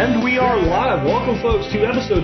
And we are live. Welcome, folks, to episode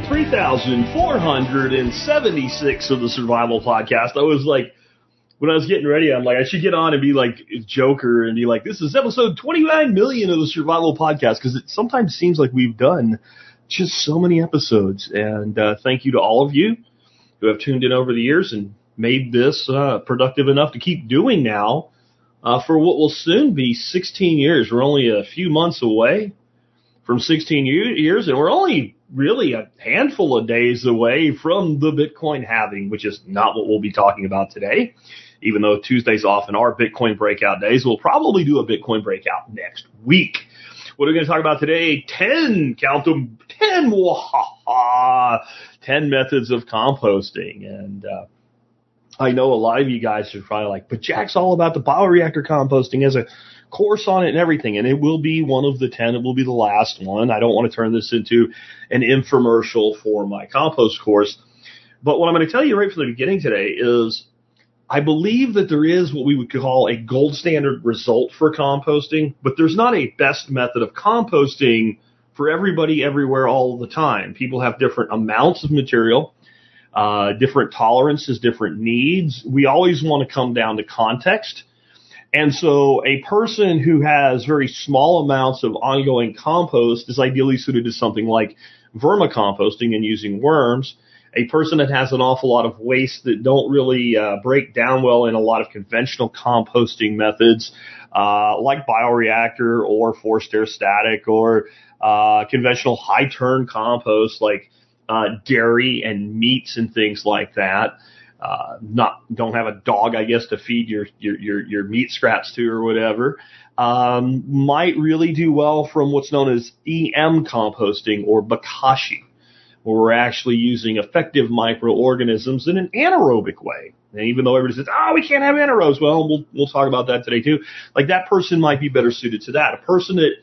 3476 of the Survival Podcast. I was like, when I was getting ready, I'm like, I should get on and be like Joker and be like, this is episode 29 million of the Survival Podcast, because it sometimes seems like we've done just so many episodes. And thank you to all of you who have tuned in over the years and made this productive enough to keep doing now for what will soon be 16 years. We're only a few months away from 16 years, and we're only really a handful of days away from the Bitcoin halving, which is not what we'll be talking about today. Even though Tuesdays often are Bitcoin breakout days, we'll probably do a Bitcoin breakout next week. What are we going to talk about today? 10 methods of composting. And I know a lot of you guys are probably like, but Jack's all about the bioreactor composting, as a course on it and everything, and it will be one of the 10. It will be the last one. I don't want to turn this into an infomercial for my compost course, but what I'm going to tell you right from the beginning today is I believe that there is what we would call a gold standard result for composting, but there's not a best method of composting for everybody, everywhere, all the time. People have different amounts of material, different tolerances, different needs. We always want to come down to context. And so a person who has very small amounts of ongoing compost is ideally suited to something like vermicomposting and using worms. A person that has an awful lot of waste that don't really break down well in a lot of conventional composting methods, like bioreactor or forced air static or conventional high turn compost like dairy and meats and things like that. Don't have a dog, I guess, to feed your meat scraps to or whatever, might really do well from what's known as EM composting or bokashi, where we're actually using effective microorganisms in an anaerobic way. And even though everybody says, we can't have anaerobes, well, we'll talk about that today too. Like, that person might be better suited to that. A person that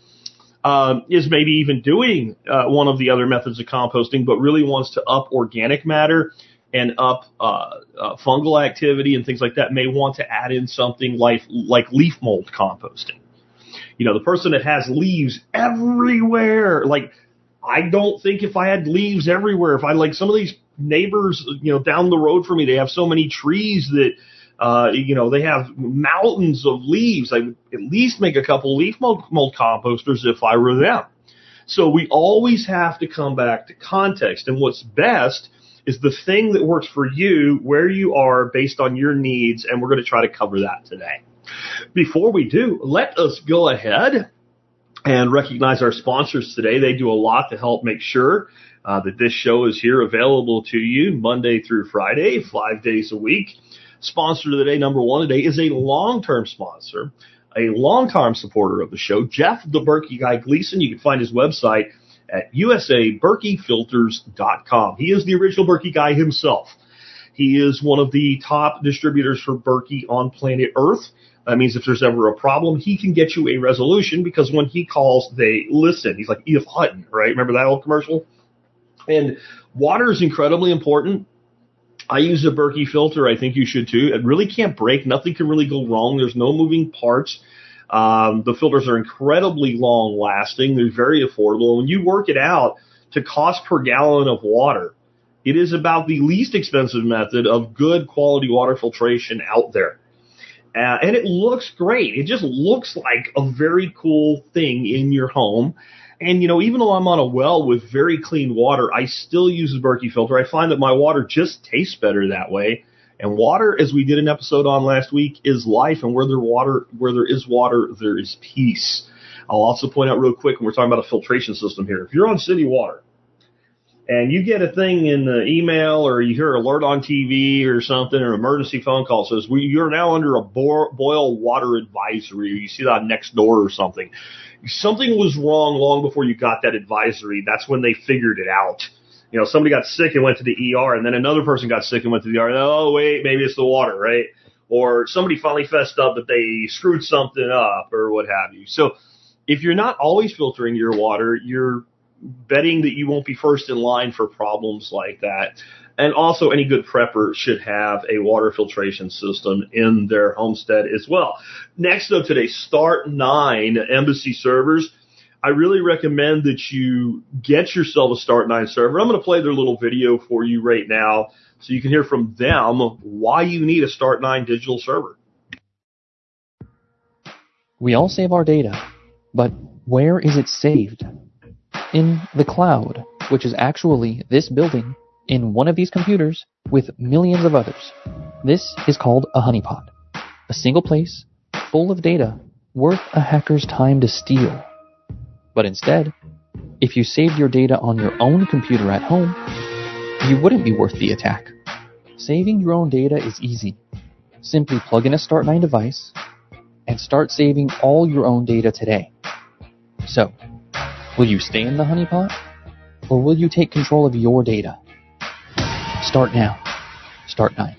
is maybe even doing one of the other methods of composting, but really wants to up organic matter and up fungal activity and things like that, may want to add in something like leaf mold composting. You know, the person that has leaves everywhere, like, I don't think if I had leaves everywhere, if I, like some of these neighbors, down the road from me, they have so many trees that, they have mountains of leaves. I would at least make a couple leaf mold composters if I were them. So we always have to come back to context, and what's best is the thing that works for you, where you are, based on your needs, and we're going to try to cover that today. Before we do, let us go ahead and recognize our sponsors today. They do a lot to help make sure that this show is here available to you Monday through Friday, 5 days a week. Sponsor of the day, number one today, is a long-term sponsor, a long-time supporter of the show, Jeff the Berkey Guy Gleason. You can find his website at usaberkeyfilters.com. He is the original Berkey guy himself. He is one of the top distributors for Berkey on planet Earth. That means if there's ever a problem, he can get you a resolution, because when he calls, they listen. He's like Edith Hutton, right? Remember that old commercial? And water is incredibly important. I use a Berkey filter. I think you should too. It really can't break. Nothing can really go wrong. There's no moving parts. The filters are incredibly long lasting. They're very affordable. When you work it out to cost per gallon of water, it is about the least expensive method of good quality water filtration out there. And it looks great. It just looks like a very cool thing in your home. And, even though I'm on a well with very clean water, I still use the Berkey filter. I find that my water just tastes better that way. And water, as we did an episode on last week, is life. And where there is water, there is peace. I'll also point out real quick, when we're talking about a filtration system here, if you're on city water and you get a thing in the email or you hear an alert on TV or something, or an emergency phone call says, you're now under a boil water advisory, or you see that on Nextdoor or something. Something was wrong long before you got that advisory. That's when they figured it out. Somebody got sick and went to the ER, and then another person got sick and went to the ER. Oh, wait, maybe it's the water, right? Or somebody finally fessed up that they screwed something up or what have you. So if you're not always filtering your water, you're betting that you won't be first in line for problems like that. And also, any good prepper should have a water filtration system in their homestead as well. Next up today, Start9 Embassy servers. I really recommend that you get yourself a Start9 server. I'm going to play their little video for you right now so you can hear from them why you need a Start9 digital server. We all save our data, but where is it saved? In the cloud, which is actually this building in one of these computers with millions of others. This is called a honeypot, a single place full of data worth a hacker's time to steal. But instead, if you saved your data on your own computer at home, you wouldn't be worth the attack. Saving your own data is easy. Simply plug in a Start9 device and start saving all your own data today. So, will you stay in the honeypot, or will you take control of your data? Start now. Start9.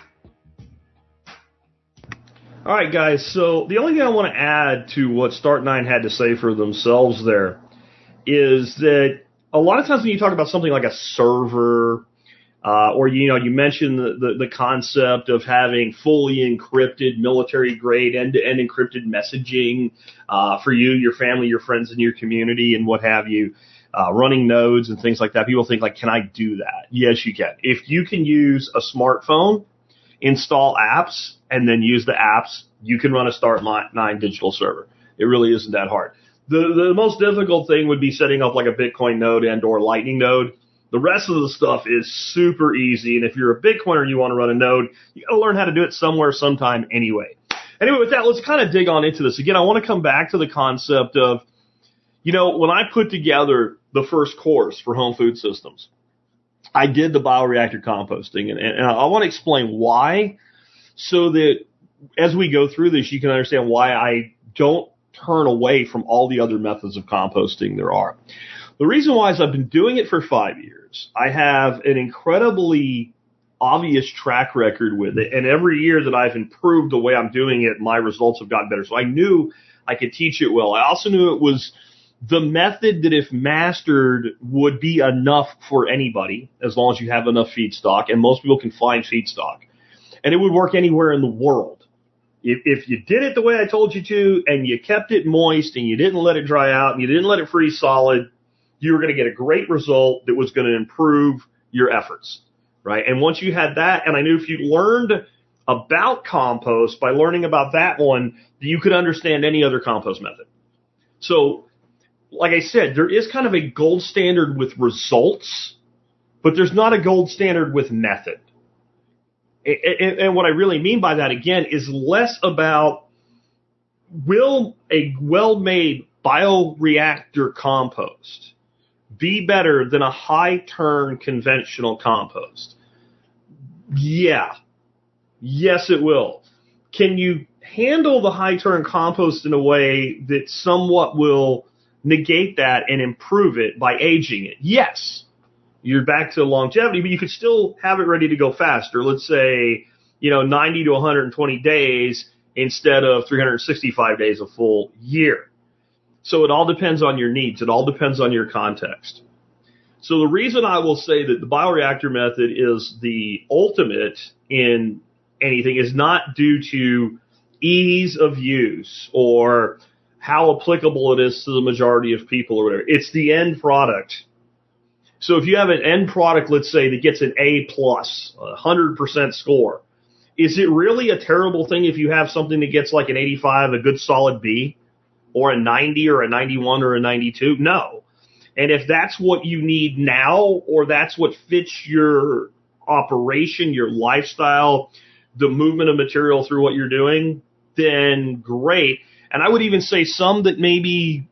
All right, guys, so the only thing I want to add to what Start9 had to say for themselves there is that a lot of times when you talk about something like a server, or you mentioned the concept of having fully encrypted, military-grade, end-to-end encrypted messaging for you, your family, your friends, and your community, and what have you, running nodes and things like that. People think, like, can I do that? Yes, you can. If you can use a smartphone, install apps, and then use the apps, you can run a Start9 digital server. It really isn't that hard. The most difficult thing would be setting up like a Bitcoin node and or Lightning node. The rest of the stuff is super easy, and if you're a Bitcoiner and you want to run a node, you got to learn how to do it somewhere, sometime, anyway. Anyway, with that, let's kind of dig on into this. Again, I want to come back to the concept of, when I put together the first course for home food systems, I did the bioreactor composting, and I want to explain why, so that as we go through this, you can understand why I don't turn away from all the other methods of composting there are. The reason why is I've been doing it for 5 years. I have an incredibly obvious track record with it, and every year that I've improved the way I'm doing it, my results have gotten better. So I knew I could teach it well. I also knew it was the method that, if mastered, would be enough for anybody, as long as you have enough feedstock, and most people can find feedstock. And it would work anywhere in the world. If you did it the way I told you to, and you kept it moist, and you didn't let it dry out, and you didn't let it freeze solid, you were going to get a great result that was going to improve your efforts, right? And once you had that, and I knew if you learned about compost by learning about that one, you could understand any other compost method. So, like I said, there is kind of a gold standard with results, but there's not a gold standard with method. And what I really mean by that, again, is less about, will a well-made bioreactor compost be better than a high-turn conventional compost? Yeah. Yes, it will. Can you handle the high-turn compost in a way that somewhat will negate that and improve it by aging it? Yes. You're back to longevity, but you could still have it ready to go faster. Let's say, 90 to 120 days instead of 365 days, a full year. So it all depends on your needs. It all depends on your context. So the reason I will say that the bioreactor method is the ultimate in anything is not due to ease of use or how applicable it is to the majority of people or whatever. It's the end product. So if you have an end product, let's say, that gets an A+, 100% score, is it really a terrible thing if you have something that gets like an 85, a good solid B, or a 90 or a 91 or a 92? No. And if that's what you need now, or that's what fits your operation, your lifestyle, the movement of material through what you're doing, then great. And I would even say some that maybe,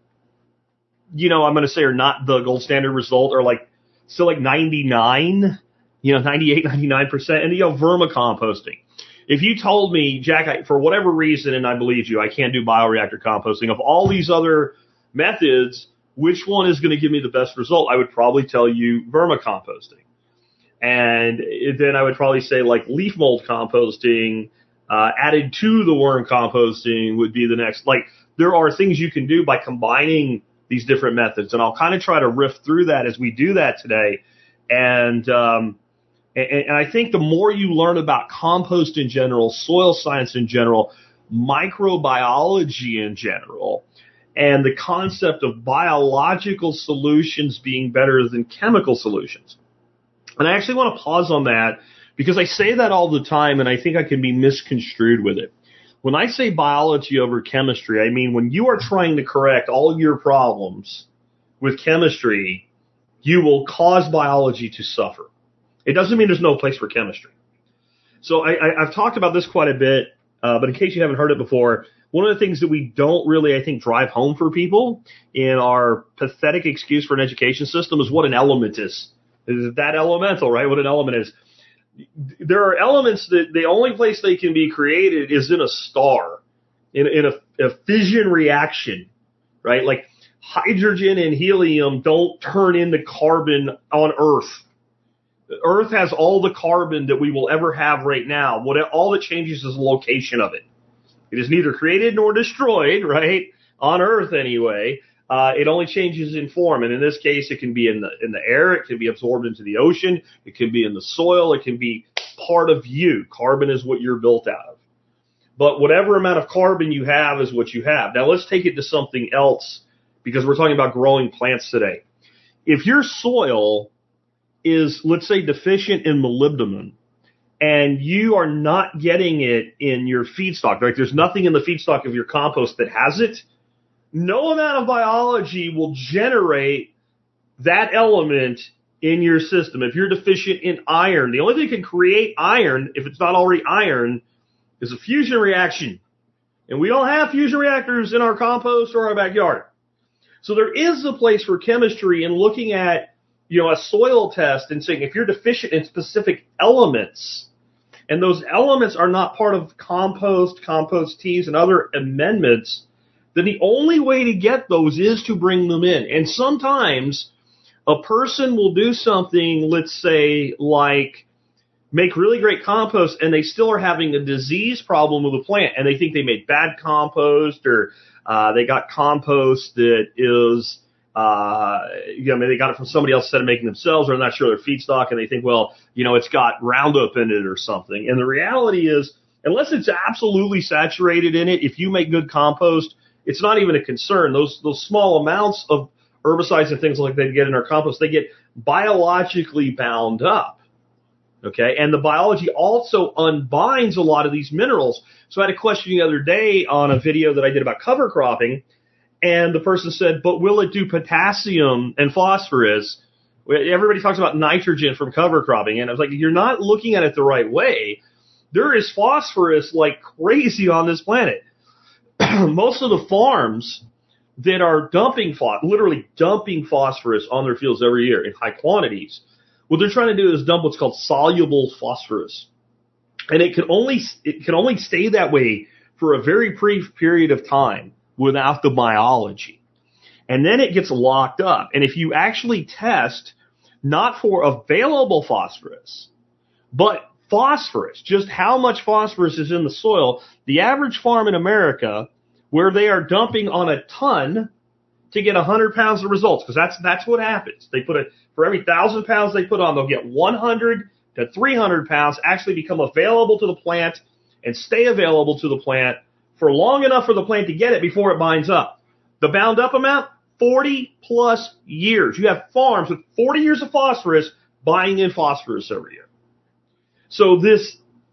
I'm going to say are not the gold standard result, or still like 99, 98, 99%, and vermicomposting. If you told me, Jack, for whatever reason, and I believe you, I can't do bioreactor composting, of all these other methods, which one is going to give me the best result? I would probably tell you vermicomposting. And then I would probably say like leaf mold composting, added to the worm composting would be the next. Like, there are things you can do by combining these different methods, and I'll kind of try to riff through that as we do that today. And I think the more you learn about compost in general, soil science in general, microbiology in general, and the concept of biological solutions being better than chemical solutions. And I actually want to pause on that because I say that all the time, and I think I can be misconstrued with it. When I say biology over chemistry, I mean when you are trying to correct all of your problems with chemistry, you will cause biology to suffer. It doesn't mean there's no place for chemistry. So I've talked about this quite a bit, but in case you haven't heard it before, one of the things that we don't really, I think, drive home for people in our pathetic excuse for an education system is what an element is. Is that elemental, right? What an element is. There are elements that the only place they can be created is in a star, in a fission reaction, right? Like hydrogen and helium don't turn into carbon on Earth. Earth has all the carbon that we will ever have right now. All that changes is the location of it. It is neither created nor destroyed, right? On Earth anyway. It only changes in form, and in this case, it can be in the air, it can be absorbed into the ocean, it can be in the soil, it can be part of you. Carbon is what you're built out of. But whatever amount of carbon you have is what you have. Now let's take it to something else, because we're talking about growing plants today. If your soil is, let's say, deficient in molybdenum, and you are not getting it in your feedstock, right? There's nothing in the feedstock of your compost that has it. No amount of biology will generate that element in your system. If you're deficient in iron, the only thing that can create iron, if it's not already iron, is a fusion reaction. And we don't have fusion reactors in our compost or our backyard. So there is a place for chemistry in looking at, a soil test and saying if you're deficient in specific elements, and those elements are not part of compost teas, and other amendments, then the only way to get those is to bring them in. And sometimes a person will do something, let's say, like make really great compost, and they still are having a disease problem with the plant, and they think they made bad compost, or they got compost that is, they got it from somebody else instead of making themselves, or they're not sure their feedstock, and they think, well, it's got Roundup in it or something. And the reality is, unless it's absolutely saturated in it, if you make good compost, it's not even a concern. Those small amounts of herbicides and things like they get in our compost, they get biologically bound up. Okay, and the biology also unbinds a lot of these minerals. So I had a question the other day on a video that I did about cover cropping, and the person said, but will it do potassium and phosphorus? Everybody talks about nitrogen from cover cropping, and I was like, you're not looking at it the right way. There is phosphorus like crazy on this planet. Most of the farms that are literally dumping phosphorus on their fields every year in high quantities, what they're trying to do is dump what's called soluble phosphorus. And it can only stay that way for a very brief period of time without the biology. And then it gets locked up. And if you actually test not for available phosphorus, but phosphorus, just how much phosphorus is in the soil, the average farm in America, where they are dumping on a ton to get 100 pounds of results, because that's what happens. They for every 1,000 pounds they put on, they'll get 100 to 300 pounds actually become available to the plant and stay available to the plant for long enough for the plant to get it before it binds up. The bound up amount, 40 plus years. You have farms with 40 years of phosphorus buying in phosphorus every year. So this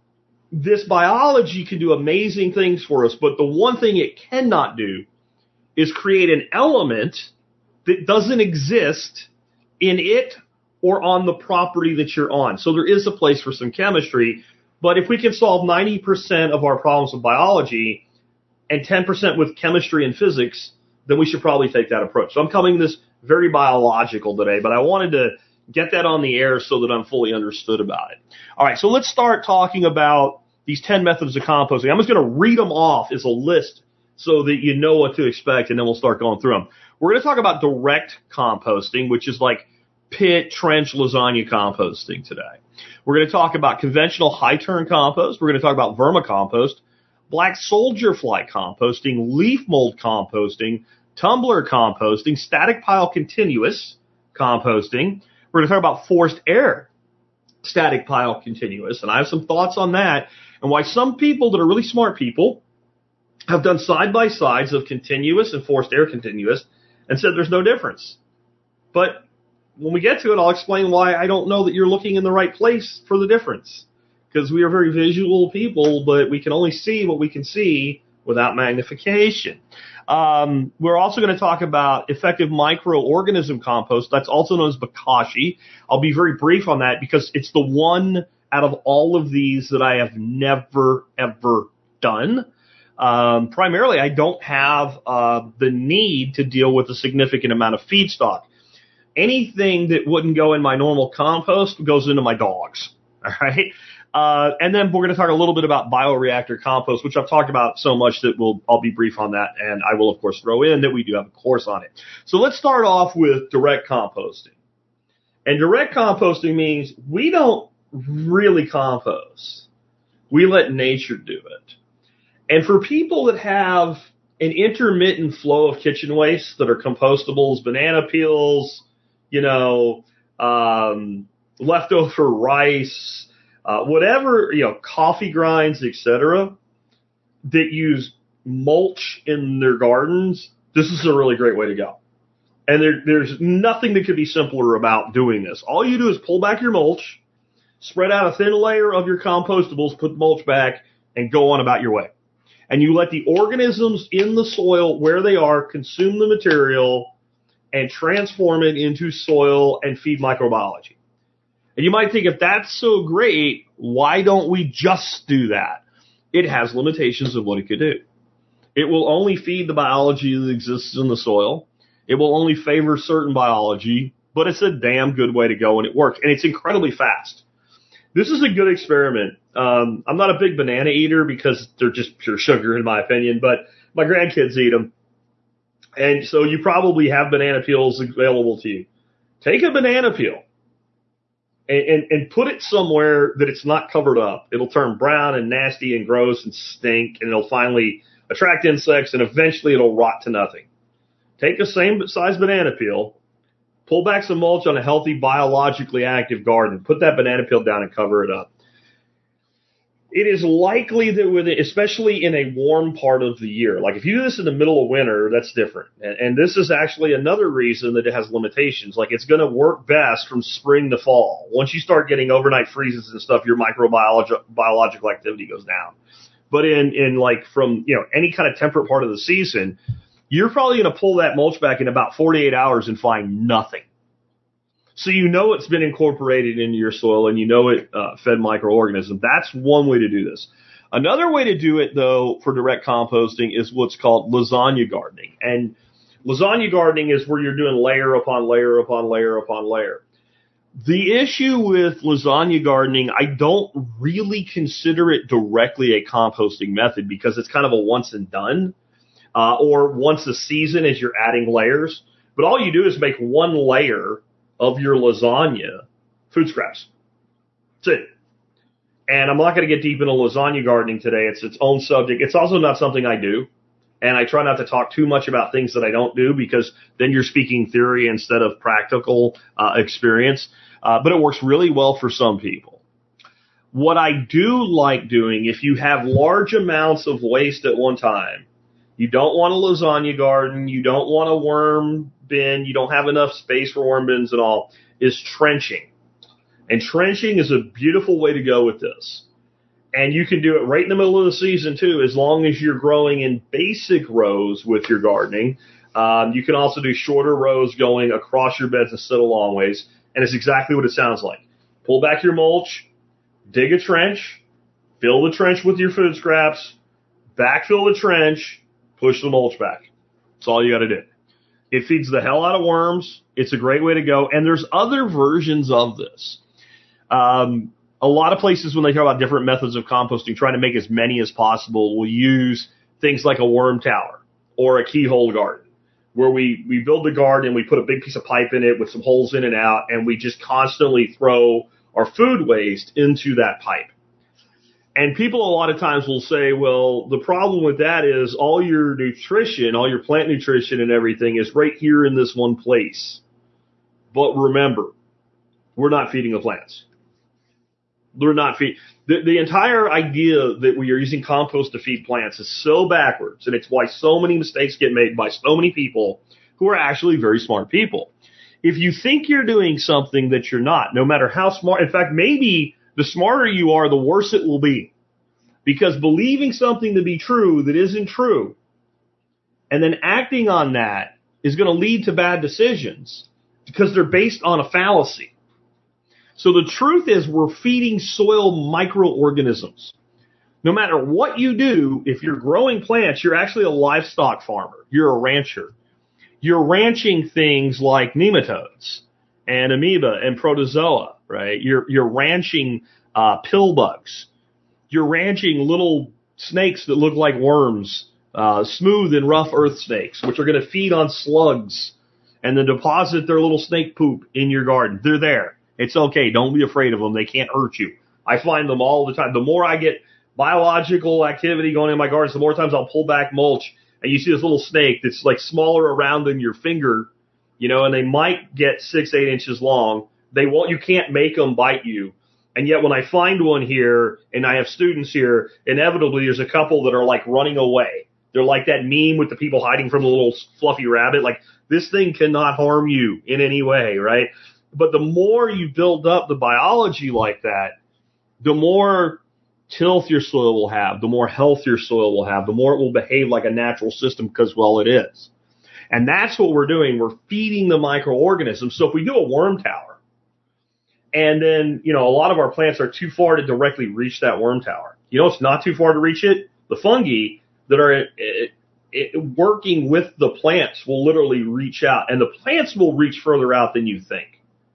biology can do amazing things for us, but the one thing it cannot do is create an element that doesn't exist in it or on the property that you're on. So there is a place for some chemistry, but if we can solve 90% of our problems with biology and 10% with chemistry and physics, then we should probably take that approach. So I'm coming this very biological today, but I wanted to get that on the air so that I'm fully understood about it. All right, so let's start talking about these 10 methods of composting. I'm just going to read them off as a list so that you know what to expect, and then we'll start going through them. We're going to talk about direct composting, which is like pit, trench, lasagna composting today. We're going to talk about conventional high-turn compost. We're going to talk about vermicompost, black soldier fly composting, leaf mold composting, tumbler composting, static pile continuous composting. We're going to talk about forced air static pile continuous, and I have some thoughts on that and why some people that are really smart people have done side-by-sides of continuous and forced air continuous and said there's no difference. But when we get to it, I'll explain why I don't know that you're looking in the right place for the difference. Because we are very visual people, but we can only see what we can see without magnification. We're also going to talk about effective microorganism compost. That's also known as Bokashi. I'll be very brief on that because it's the one out of all of these that I have never, ever done. Primarily, I don't have the need to deal with a significant amount of feedstock. Anything that wouldn't go in my normal compost goes into my dogs. All right. And then we're going to talk a little bit about bioreactor compost, which I've talked about so much that I'll be brief on that. And I will, of course, throw in that we do have a course on it. So let's start off with direct composting. And direct composting means we don't really compost. We let nature do it. And for people that have an intermittent flow of kitchen waste that are compostables, banana peels, leftover rice, whatever, coffee grinds, etc., that use mulch in their gardens, this is a really great way to go. And there's nothing that could be simpler about doing this. All you do is pull back your mulch, spread out a thin layer of your compostables, put the mulch back, and go on about your way. And you let the organisms in the soil where they are consume the material and transform it into soil and feed microbiology. And you might think, if that's so great, why don't we just do that? It has limitations of what it could do. It will only feed the biology that exists in the soil. It will only favor certain biology, but it's a damn good way to go, and it works. And it's incredibly fast. This is a good experiment. I'm not a big banana eater because they're just pure sugar in my opinion, but my grandkids eat them. And so you probably have banana peels available to you. Take a banana peel and put it somewhere that it's not covered up. It'll turn brown and nasty and gross and stink, and it'll finally attract insects, and eventually it'll rot to nothing. Take the same size banana peel, pull back some mulch on a healthy, biologically active garden. Put that banana peel down and cover it up. It is likely that especially in a warm part of the year, like if you do this in the middle of winter, that's different. And this is actually another reason that it has limitations. Like, it's going to work best from spring to fall. Once you start getting overnight freezes and stuff, your biological activity goes down. But in like from, any kind of temperate part of the season, you're probably going to pull that mulch back in about 48 hours and find nothing. So it's been incorporated into your soil, and it fed microorganisms. That's one way to do this. Another way to do it, though, for direct composting is what's called lasagna gardening. And lasagna gardening is where you're doing layer upon layer upon layer upon layer. The issue with lasagna gardening, I don't really consider it directly a composting method because it's kind of a once and done. Or once a season as you're adding layers. But all you do is make one layer of your lasagna food scraps. That's it. And I'm not going to get deep into lasagna gardening today. It's its own subject. It's also not something I do. And I try not to talk too much about things that I don't do because then you're speaking theory instead of practical experience. But it works really well for some people. What I do like doing, if you have large amounts of waste at one time, you don't want a lasagna garden, you don't want a worm bin, you don't have enough space for worm bins and all, is trenching. And trenching is a beautiful way to go with this. And you can do it right in the middle of the season, too, as long as you're growing in basic rows with your gardening. You can also do shorter rows going across your beds instead of long ways. And it's exactly what it sounds like. Pull back your mulch, dig a trench, fill the trench with your food scraps, backfill the trench, push the mulch back. That's all you got to do. It feeds the hell out of worms. It's a great way to go. And there's other versions of this. A lot of places, when they talk about different methods of composting, trying to make as many as possible, will use things like a worm tower or a keyhole garden, where we build the garden and we put a big piece of pipe in it with some holes in and out, and we just constantly throw our food waste into that pipe. And people a lot of times will say, well, the problem with that is all your nutrition, all your plant nutrition and everything is right here in this one place. But remember, we're not feeding the plants. They're not feed. The entire idea that we are using compost to feed plants is so backwards, and it's why so many mistakes get made by so many people who are actually very smart people. If you think you're doing something that you're not, no matter how smart, in fact, maybe the smarter you are, the worse it will be. Because believing something to be true that isn't true, and then acting on that is going to lead to bad decisions because they're based on a fallacy. So the truth is we're feeding soil microorganisms. No matter what you do, if you're growing plants, you're actually a livestock farmer. You're a rancher. You're ranching things like nematodes and amoeba and protozoa, right? You're ranching pill bugs. You're ranching little snakes that look like worms, smooth and rough earth snakes, which are going to feed on slugs and then deposit their little snake poop in your garden. They're there. It's okay. Don't be afraid of them. They can't hurt you. I find them all the time. The more I get biological activity going in my gardens, the more times I'll pull back mulch and you see this little snake that's like smaller around than your finger, and they might get 6-8 inches long. They won't, you can't make them bite you. And yet when I find one here and I have students here, inevitably there's a couple that are like running away. They're like that meme with the people hiding from the little fluffy rabbit. Like, this thing cannot harm you in any way, right? But the more you build up the biology like that, the more tilth your soil will have, the more health your soil will have, the more it will behave like a natural system because, well, it is. And that's what we're doing. We're feeding the microorganisms. So if we do a worm tower, and then, a lot of our plants are too far to directly reach that worm tower. It's not too far to reach it. The fungi that are working with the plants will literally reach out, and the plants will reach further out than you think.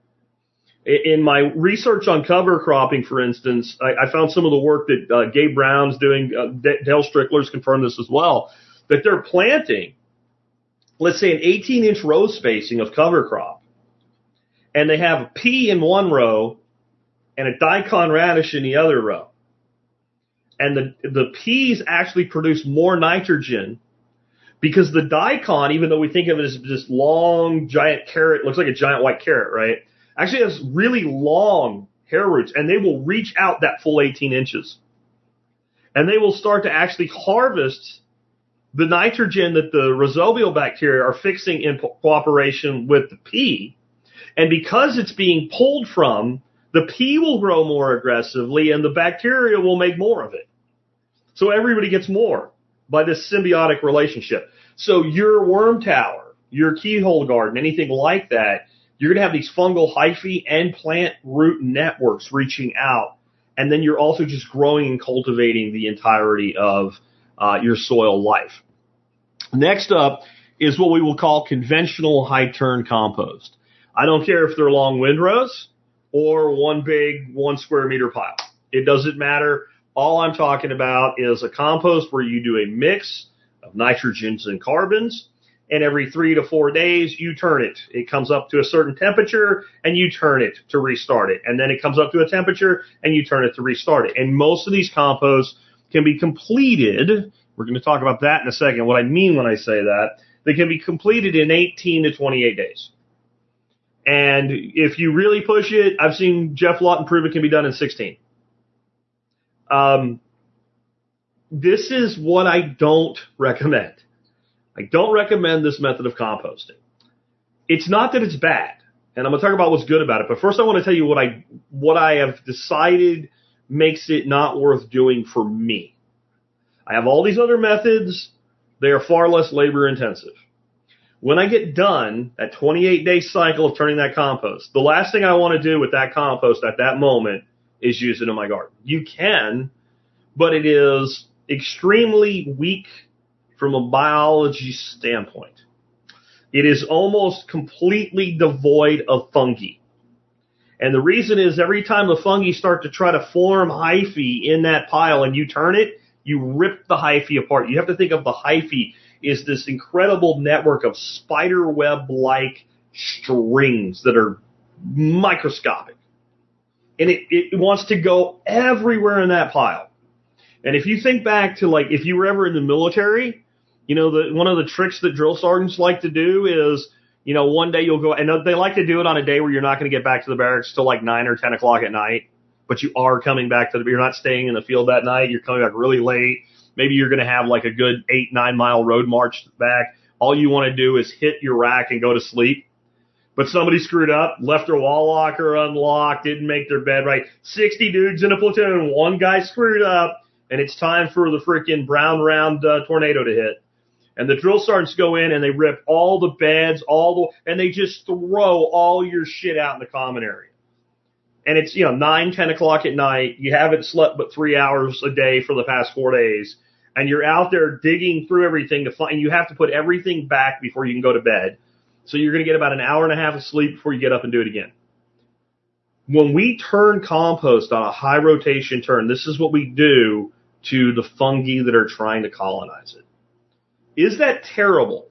In my research on cover cropping, for instance, I found some of the work that Gabe Brown's doing. Dale Strickler's confirmed this as well, that they're planting, let's say, an 18-inch row spacing of cover crop, and they have a pea in one row and a daikon radish in the other row. And the peas actually produce more nitrogen because the daikon, even though we think of it as this long, giant carrot, looks like a giant white carrot, right? Actually has really long hair roots, and they will reach out that full 18 inches. And they will start to actually harvest the nitrogen that the rhizobial bacteria are fixing in cooperation with the pea. And because it's being pulled from, the pea will grow more aggressively, and the bacteria will make more of it. So everybody gets more by this symbiotic relationship. So your worm tower, your keyhole garden, anything like that, you're going to have these fungal hyphae and plant root networks reaching out. And then you're also just growing and cultivating the entirety of your soil life. Next up is what we will call conventional high-turn compost. I don't care if they're long windrows or one big 1 square meter pile. It doesn't matter. All I'm talking about is a compost where you do a mix of nitrogens and carbons, and every 3 to 4 days, you turn it. It comes up to a certain temperature, and you turn it to restart it. And then it comes up to a temperature, and you turn it to restart it. And most of these composts can be completed. We're going to talk about that in a second, what I mean when I say that. They can be completed in 18 to 28 days. And if you really push it, I've seen Jeff Lawton prove it can be done in 16. This is what I don't recommend. I don't recommend this method of composting. It's not that it's bad, and I'm going to talk about what's good about it. But first I want to tell you what I have decided makes it not worth doing for me. I have all these other methods. They are far less labor intensive. When I get done, that 28-day cycle of turning that compost, the last thing I want to do with that compost at that moment is use it in my garden. You can, but it is extremely weak from a biology standpoint. It is almost completely devoid of fungi. And the reason is every time the fungi start to try to form hyphae in that pile and you turn it, you rip the hyphae apart. You have to think of the hyphae is this incredible network of spider web-like strings that are microscopic. And it wants to go everywhere in that pile. And if you think back to, like, if you were ever in the military, one of the tricks that drill sergeants like to do is, one day you'll go, and they like to do it on a day where you're not going to get back to the barracks till like 9 or 10 o'clock at night, but you are coming back you're not staying in the field that night. You're coming back really late. Maybe you're going to have like a good 8-9 mile road march back. All you want to do is hit your rack and go to sleep. But somebody screwed up, left their wall locker unlocked, didn't make their bed right. 60 dudes in a platoon, one guy screwed up, and it's time for the freaking brown round tornado to hit. And the drill sergeants go in and they rip all the beds, and they just throw all your shit out in the common area. And it's, 9, 10 o'clock at night. You haven't slept but 3 hours a day for the past 4 days. And you're out there digging through everything to find, you have to put everything back before you can go to bed. So you're going to get about an hour and a half of sleep before you get up and do it again. When we turn compost on a high rotation turn, this is what we do to the fungi that are trying to colonize it. Is that terrible?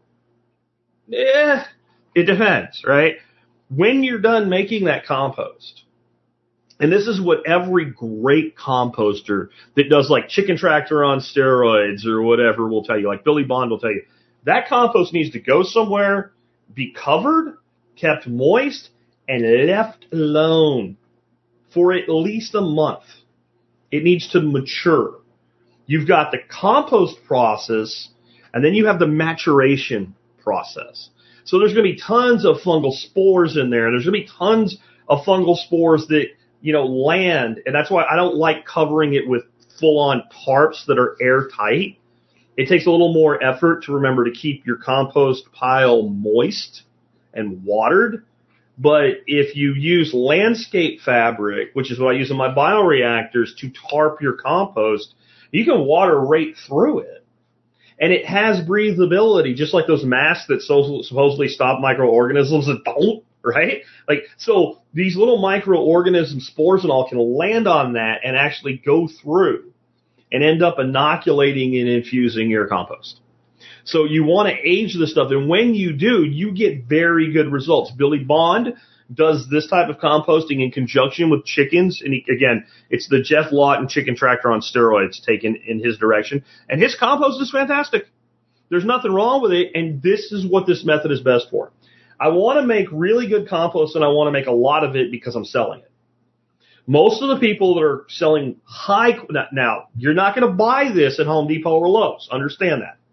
It depends, right? When you're done making that compost, and this is what every great composter that does like Chicken Tractor on steroids or whatever will tell you, like Billy Bond will tell you, that compost needs to go somewhere, be covered, kept moist, and left alone for at least a month. It needs to mature. You've got the compost process, and then you have the maturation process. So there's going to be tons of fungal spores in there. There's going to be tons of fungal spores that, land. And that's why I don't like covering it with full-on tarps that are airtight. It takes a little more effort to remember to keep your compost pile moist and watered. But if you use landscape fabric, which is what I use in my bioreactors to tarp your compost, you can water right through it. And it has breathability, just like those masks that supposedly stop microorganisms that don't, right? So these little microorganisms, spores and all, can land on that and actually go through and end up inoculating and infusing your compost. So you want to age this stuff, and when you do, you get very good results. Billy Bond does this type of composting in conjunction with chickens, and again, it's the Jeff Lawton Chicken Tractor on steroids taken in his direction, and his compost is fantastic. There's nothing wrong with it, and this is what this method is best for. I want to make really good compost, and I want to make a lot of it because I'm selling it. Most of the people that are selling now, you're not going to buy this at Home Depot or Lowe's. Understand that.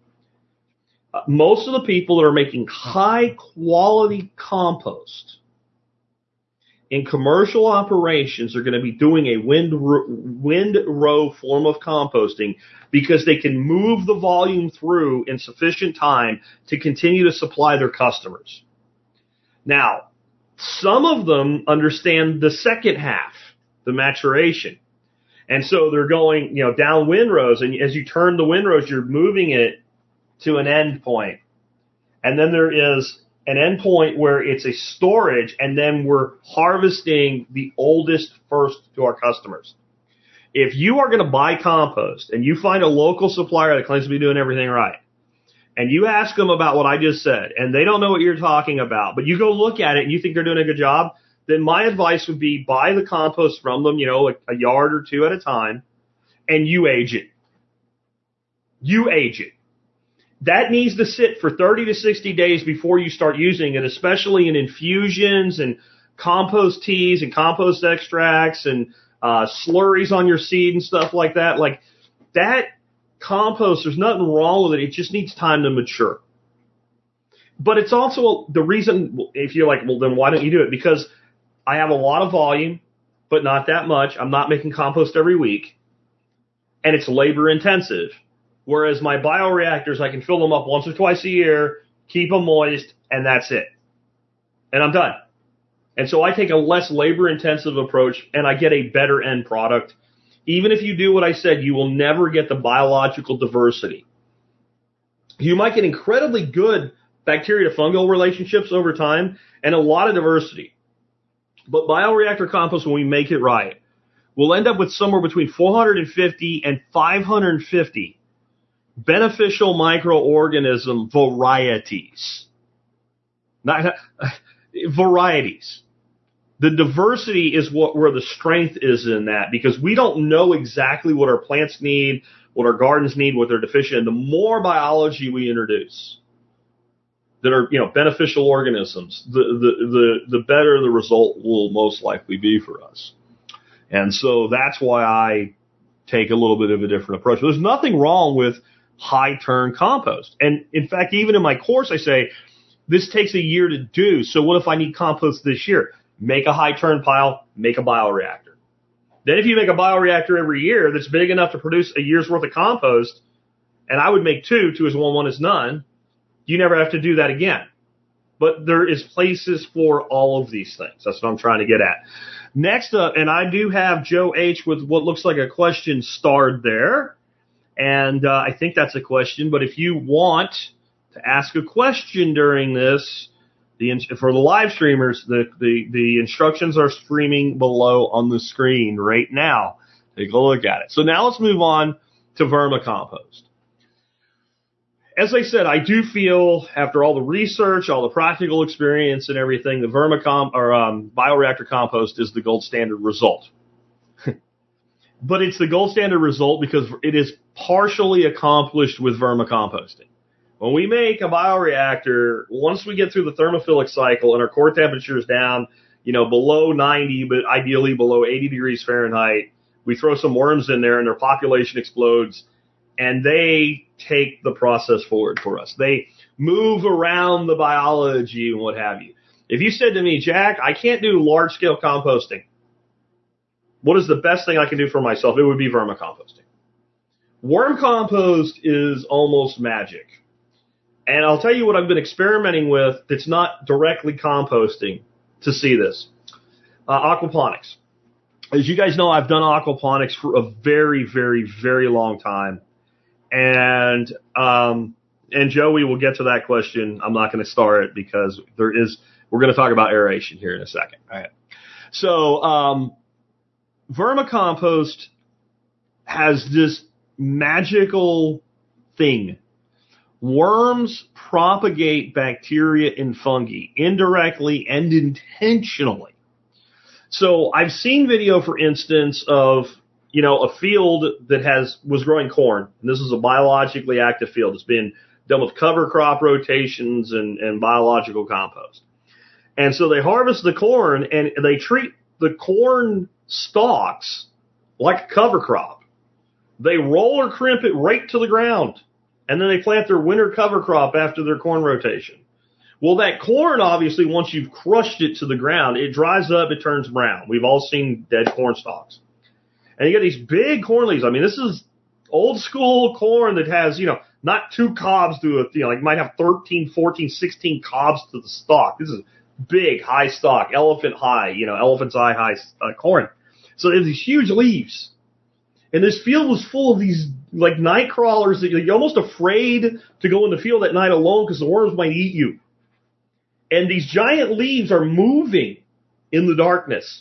Most of the people that are making high quality compost in commercial operations are going to be doing a windrow form of composting because they can move the volume through in sufficient time to continue to supply their customers. Now, some of them understand the second half, the maturation. And so they're going, down windrows, and as you turn the windrows, you're moving it to an end point. And then there is an end point where it's a storage, and then we're harvesting the oldest first to our customers. If you are going to buy compost and you find a local supplier that claims to be doing everything right, and you ask them about what I just said, and they don't know what you're talking about, but you go look at it and you think they're doing a good job, then my advice would be buy the compost from them, a yard or two at a time, and you age it. You age it. That needs to sit for 30 to 60 days before you start using it, especially in infusions and compost teas and compost extracts and slurries on your seed and stuff like that. Like that compost, there's nothing wrong with it. It just needs time to mature. But it's also the reason, if you're like, well, then why don't you do it? Because I have a lot of volume, but not that much. I'm not making compost every week, and it's labor intensive. Whereas my bioreactors, I can fill them up once or twice a year, keep them moist, and that's it. And I'm done. And so I take a less labor-intensive approach, and I get a better end product. Even if you do what I said, you will never get the biological diversity. You might get incredibly good bacteria-fungal relationships over time and a lot of diversity. But bioreactor compost, when we make it right, we'll end up with somewhere between 450 and 550 beneficial microorganism varieties. Not varieties. The diversity is where the strength is in that, because we don't know exactly what our plants need, what our gardens need, what they're deficient in. The more biology we introduce that are, beneficial organisms, the better the result will most likely be for us. And so that's why I take a little bit of a different approach. There's nothing wrong with high turn compost. And in fact, even in my course, I say this takes a year to do. So what if I need compost this year? Make a high turn pile, make a bioreactor. Then if you make a bioreactor every year that's big enough to produce a year's worth of compost, and I would make two is one is none, you never have to do that again. But there is places for all of these things. That's what I'm trying to get at. Next up, and I do have Joe H. with what looks like a question starred there. And I think that's a question. But if you want to ask a question during this, for the live streamers, the instructions are streaming below on the screen right now. Take a look at it. So now let's move on to vermicompost. As I said, I do feel, after all the research, all the practical experience and everything, the bioreactor compost is the gold standard result. But it's the gold standard result because it is partially accomplished with vermicomposting. When we make a bioreactor, once we get through the thermophilic cycle and our core temperature is down, below 90, but ideally below 80 degrees Fahrenheit, we throw some worms in there and their population explodes. And they take the process forward for us. They move around the biology and what have you. If you said to me, Jack, I can't do large-scale composting, what is the best thing I can do for myself? It would be vermicomposting. Worm compost is almost magic. And I'll tell you what I've been experimenting with that's not directly composting to see this. Aquaponics. As you guys know, I've done aquaponics for a very, very, very long time. And Joey, we'll get to that question. I'm not going to start it because we're going to talk about aeration here in a second. All right. So, vermicompost has this magical thing. Worms propagate bacteria and fungi indirectly and intentionally. So I've seen video, for instance, of a field that was growing corn, and this is a biologically active field. It's been done with cover crop rotations and biological compost. And so they harvest the corn, and they treat the corn stalks like a cover crop. They roll or crimp it right to the ground, and then they plant their winter cover crop after their corn rotation. Well, that corn, obviously, once you've crushed it to the ground, it dries up, it turns brown. We've all seen dead corn stalks. And you get these big corn leaves. I mean, this is old school corn that has, not two cobs to it. Like might have 13, 14, 16 cobs to the stalk. This is big, high stalk, elephant high, elephant's eye high corn. So there's these huge leaves. And this field was full of these like night crawlers that you're almost afraid to go in the field at night alone because the worms might eat you. And these giant leaves are moving in the darkness.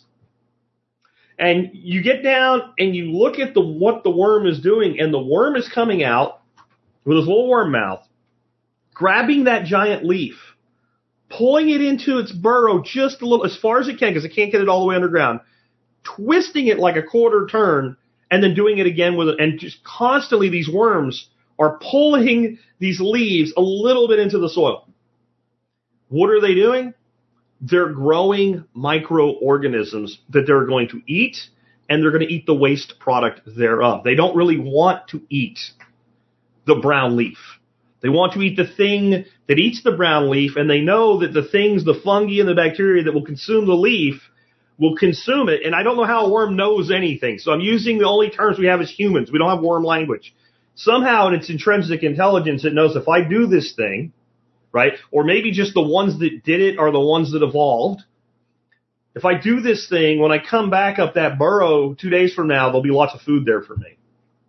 And you get down and you look at what the worm is doing, and the worm is coming out with his little worm mouth, grabbing that giant leaf, pulling it into its burrow just a little, as far as it can, because it can't get it all the way underground, twisting it like a quarter turn, and then doing it again with it. And just constantly these worms are pulling these leaves a little bit into the soil. What are they doing? They're growing microorganisms that they're going to eat, and they're going to eat the waste product thereof. They don't really want to eat the brown leaf. They want to eat the thing that eats the brown leaf, and they know that the fungi and the bacteria that will consume the leaf will consume it. And I don't know how a worm knows anything, so I'm using the only terms we have as humans. We don't have worm language. Somehow in its intrinsic intelligence, it knows if I do this thing, right? Or maybe just the ones that did it are the ones that evolved. If I do this thing, when I come back up that burrow 2 days from now, there'll be lots of food there for me.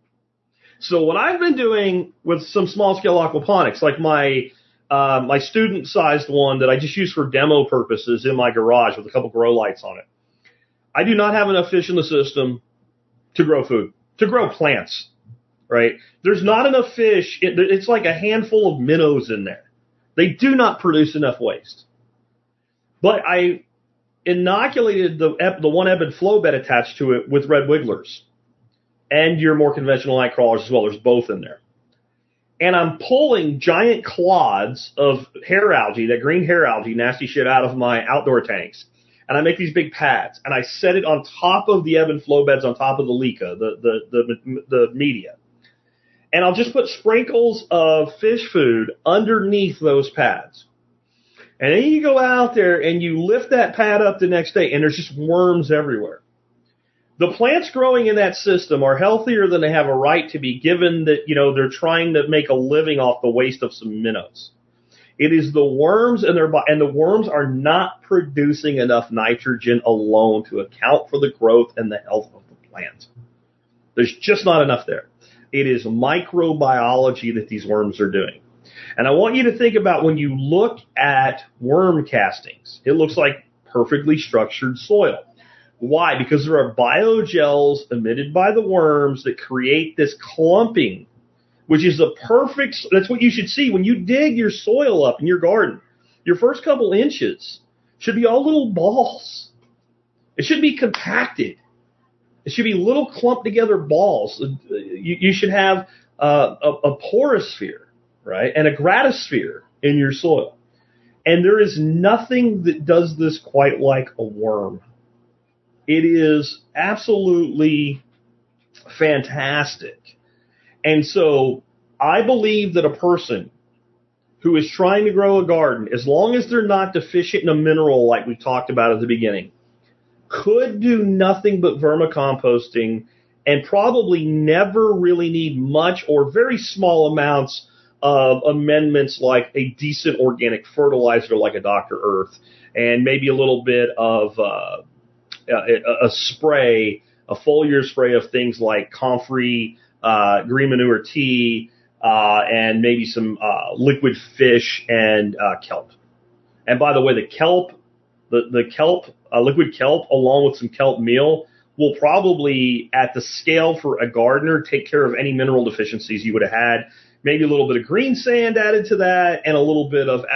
So what I've been doing with some small-scale aquaponics, like my student-sized one that I just use for demo purposes in my garage with a couple grow lights on it, I do not have enough fish in the system to grow food, to grow plants, right? There's not enough fish. It's like a handful of minnows in there. They do not produce enough waste. But I inoculated the one ebb and flow bed attached to it with red wigglers and your more conventional night crawlers as well. There's both in there. And I'm pulling giant clods of hair algae, that green hair algae, nasty shit, out of my outdoor tanks. and I make these big pads, and I set it on top of the ebb and flow beds, on top of the LECA, the media. And I'll just put sprinkles of fish food underneath those pads. And then you go out there and you lift that pad up the next day, and there's just worms everywhere. The plants growing in that system are healthier than they have a right to be, given that, they're trying to make a living off the waste of some minnows. It is the worms and the worms are not producing enough nitrogen alone to account for the growth and the health of the plant. There's just not enough there. It is microbiology that these worms are doing. And I want you to think about when you look at worm castings, it looks like perfectly structured soil. Why? Because there are biogels emitted by the worms that create this clumping, which is that's what you should see when you dig your soil up in your garden. Your first couple inches should be all little balls. It should be compacted. It should be little clumped together balls. You should have a porosphere, right, and a gradosphere in your soil. And there is nothing that does this quite like a worm. It is absolutely fantastic. And so I believe that a person who is trying to grow a garden, as long as they're not deficient in a mineral like we talked about at the beginning, could do nothing but vermicomposting and probably never really need much or very small amounts of amendments like a decent organic fertilizer like a Dr. Earth, and maybe a little bit of a spray, a foliar spray of things like comfrey, green manure tea, and maybe some liquid fish and kelp. And by the way, the kelp, liquid kelp, along with some kelp meal, will probably, at the scale for a gardener, take care of any mineral deficiencies you would have had. Maybe a little bit of green sand added to that, and a little bit of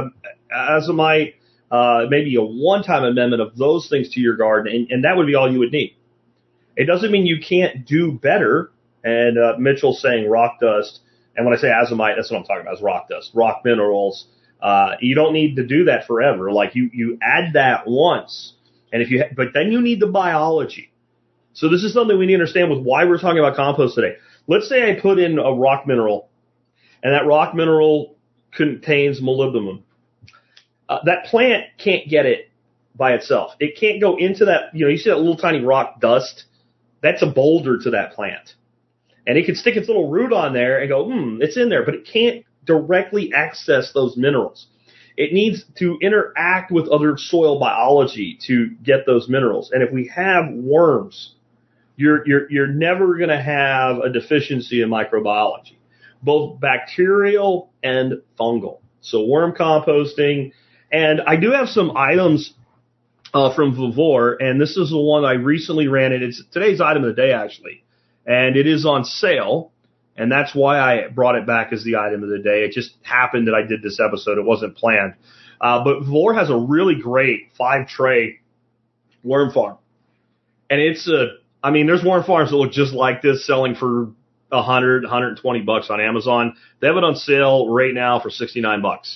azomite, maybe a one-time amendment of those things to your garden, and that would be all you would need. It doesn't mean you can't do better. And Mitchell's saying rock dust, and when I say azomite, that's what I'm talking about, is rock dust, rock minerals. You don't need to do that forever. Like you add that once, and but then you need the biology. So this is something we need to understand with why we're talking about compost today. Let's say I put in a rock mineral, and that rock mineral contains molybdenum. That plant can't get it by itself. It can't go into that. You see that little tiny rock dust? That's a boulder to that plant. And it can stick its little root on there and go, it's in there, but it can't directly access those minerals. It needs to interact with other soil biology to get those minerals. And if we have worms, you're never going to have a deficiency in microbiology, both bacterial and fungal. So worm composting. And I do have some items from Vevor, and this is the one I recently ran in. It's today's item of the day, actually. And it is on sale, and that's why I brought it back as the item of the day. It just happened that I did this episode. It wasn't planned. But Vevor has a really great 5-tray worm farm. And there's worm farms that look just like this selling for $100, $120 on Amazon. They have it on sale right now for $69.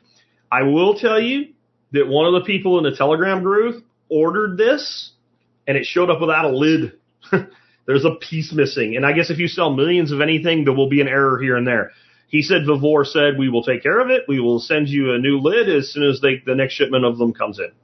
I will tell you that one of the people in the Telegram group ordered this, and it showed up without a lid. There's a piece missing. And I guess if you sell millions of anything, there will be an error here and there. He said, Vevor said, we will take care of it. We will send you a new lid as soon as the next shipment of them comes in.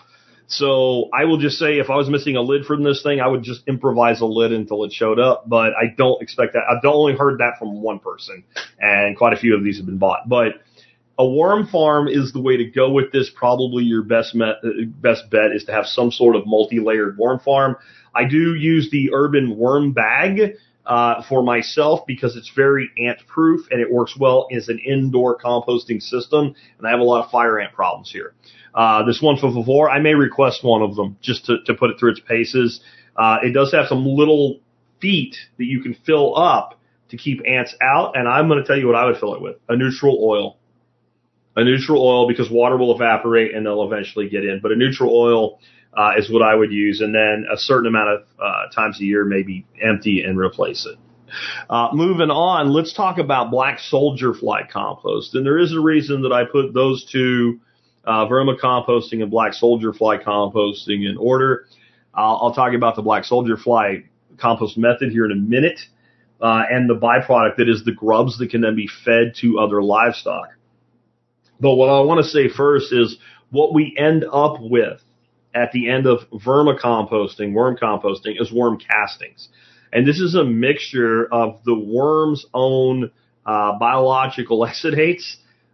So I will just say, if I was missing a lid from this thing, I would just improvise a lid until it showed up. But I don't expect that. I've only heard that from one person, and quite a few of these have been bought. But a worm farm is the way to go with this. Probably your best bet is to have some sort of multi-layered worm farm. I do use the Urban Worm Bag for myself because it's very ant-proof and it works well as an indoor composting system. And I have a lot of fire ant problems here. This one for Vevor, I may request one of them just to put it through its paces. It does have some little feet that you can fill up to keep ants out. And I'm going to tell you what I would fill it with: a neutral oil. A neutral oil, because water will evaporate and they'll eventually get in. But a neutral oil is what I would use, and then a certain amount of times a year maybe empty and replace it. Moving on, let's talk about black soldier fly compost. And there is a reason that I put those two vermicomposting and black soldier fly composting in order. I'll talk about the black soldier fly compost method here in a minute, and the byproduct that is the grubs that can then be fed to other livestock. But what I want to say first is what we end up with at the end of vermicomposting, worm composting, is worm castings. And this is a mixture of the worm's own biological exudates,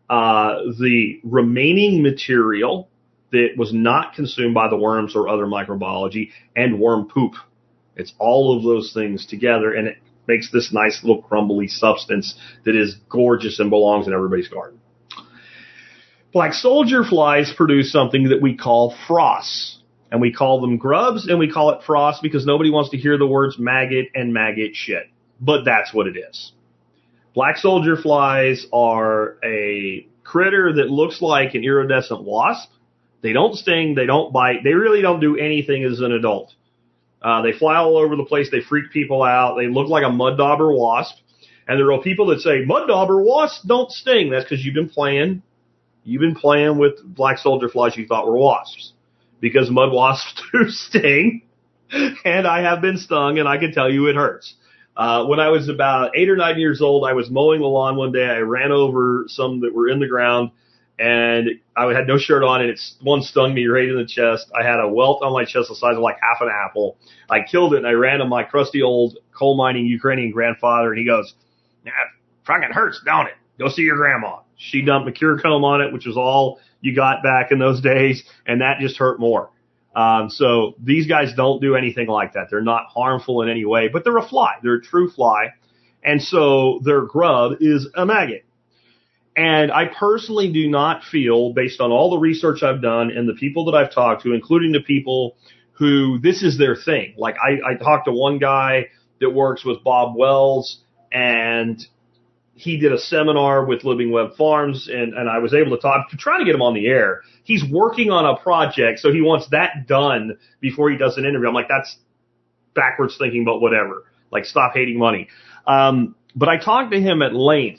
the remaining material that was not consumed by the worms or other microbiology, and worm poop. It's all of those things together, and it makes this nice little crumbly substance that is gorgeous and belongs in everybody's garden. Black soldier flies produce something that we call frosts. And we call them grubs, and we call it frost because nobody wants to hear the words maggot and maggot shit. But that's what it is. Black soldier flies are a critter that looks like an iridescent wasp. They don't sting, they don't bite, they really don't do anything as an adult. They fly all over the place, they freak people out, they look like a mud dauber wasp. And there are people that say, mud dauber wasps don't sting. That's because you've been playing with black soldier flies you thought were wasps. Because mud wasps do sting, and I have been stung, and I can tell you it hurts. When I was about 8 or 9 years old, I was mowing the lawn one day. I ran over some that were in the ground, and I had no shirt on, and one stung me right in the chest. I had a welt on my chest the size of like half an apple. I killed it, and I ran to my crusty old coal mining Ukrainian grandfather, and he goes, "Nah, it fucking hurts, don't it? Go see your grandma." She dumped Mercurochrome on it, which was all you got back in those days, and that just hurt more. So these guys don't do anything like that. They're not harmful in any way, but they're a fly. They're a true fly, and so their grub is a maggot. And I personally do not feel, based on all the research I've done and the people that I've talked to, including the people who this is their thing. Like I talked to one guy that works with Bob Wells, and he did a seminar with Living Web Farms, and I was able to try to get him on the air. He's working on a project, so he wants that done before he does an interview. I'm like, that's backwards thinking, but whatever. Like, stop hating money. But I talked to him at length,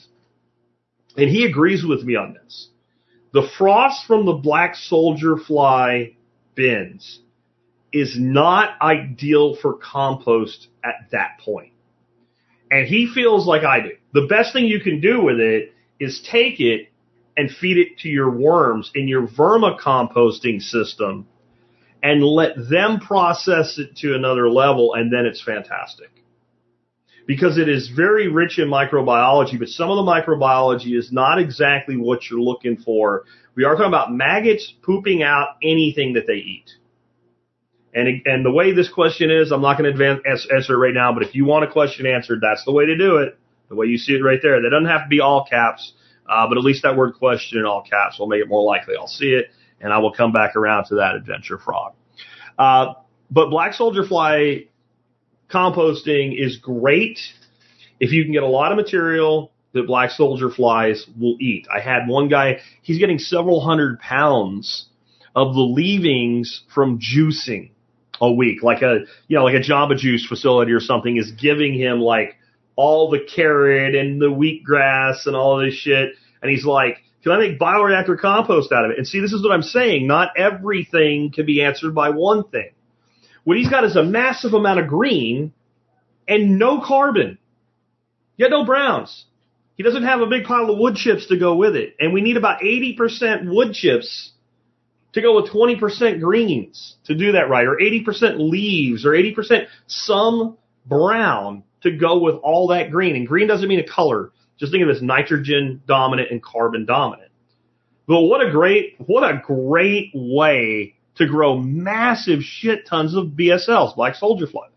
and he agrees with me on this. The frost from the black soldier fly bins is not ideal for compost at that point. And he feels like I do. The best thing you can do with it is take it and feed it to your worms in your vermicomposting system and let them process it to another level, and then it's fantastic. Because it is very rich in microbiology, but some of the microbiology is not exactly what you're looking for. We are talking about maggots pooping out anything that they eat. And the way this question is, I'm not going to answer it right now, but if you want a question answered, that's the way to do it. The way you see it right there. That doesn't have to be all caps, but at least that word question in all caps will make it more likely I'll see it, and I will come back around to that adventure frog. But black soldier fly composting is great if you can get a lot of material that black soldier flies will eat. I had one guy, he's getting several hundred pounds of the leavings from juicing a week, like a Jamba Juice facility or something is giving him like all the carrot and the wheatgrass and all this shit. And he's like, can I make bioreactor compost out of it? And see, this is what I'm saying. Not everything can be answered by one thing. What he's got is a massive amount of green and no carbon, yet no browns. He doesn't have a big pile of wood chips to go with it. And we need about 80% wood chips to go with 20% greens to do that right, or 80% leaves, or 80% some brown to go with all that green. And green doesn't mean a color. Just think of it as nitrogen dominant and carbon dominant. But what a great way to grow massive shit tons of BSLs, black soldier flies,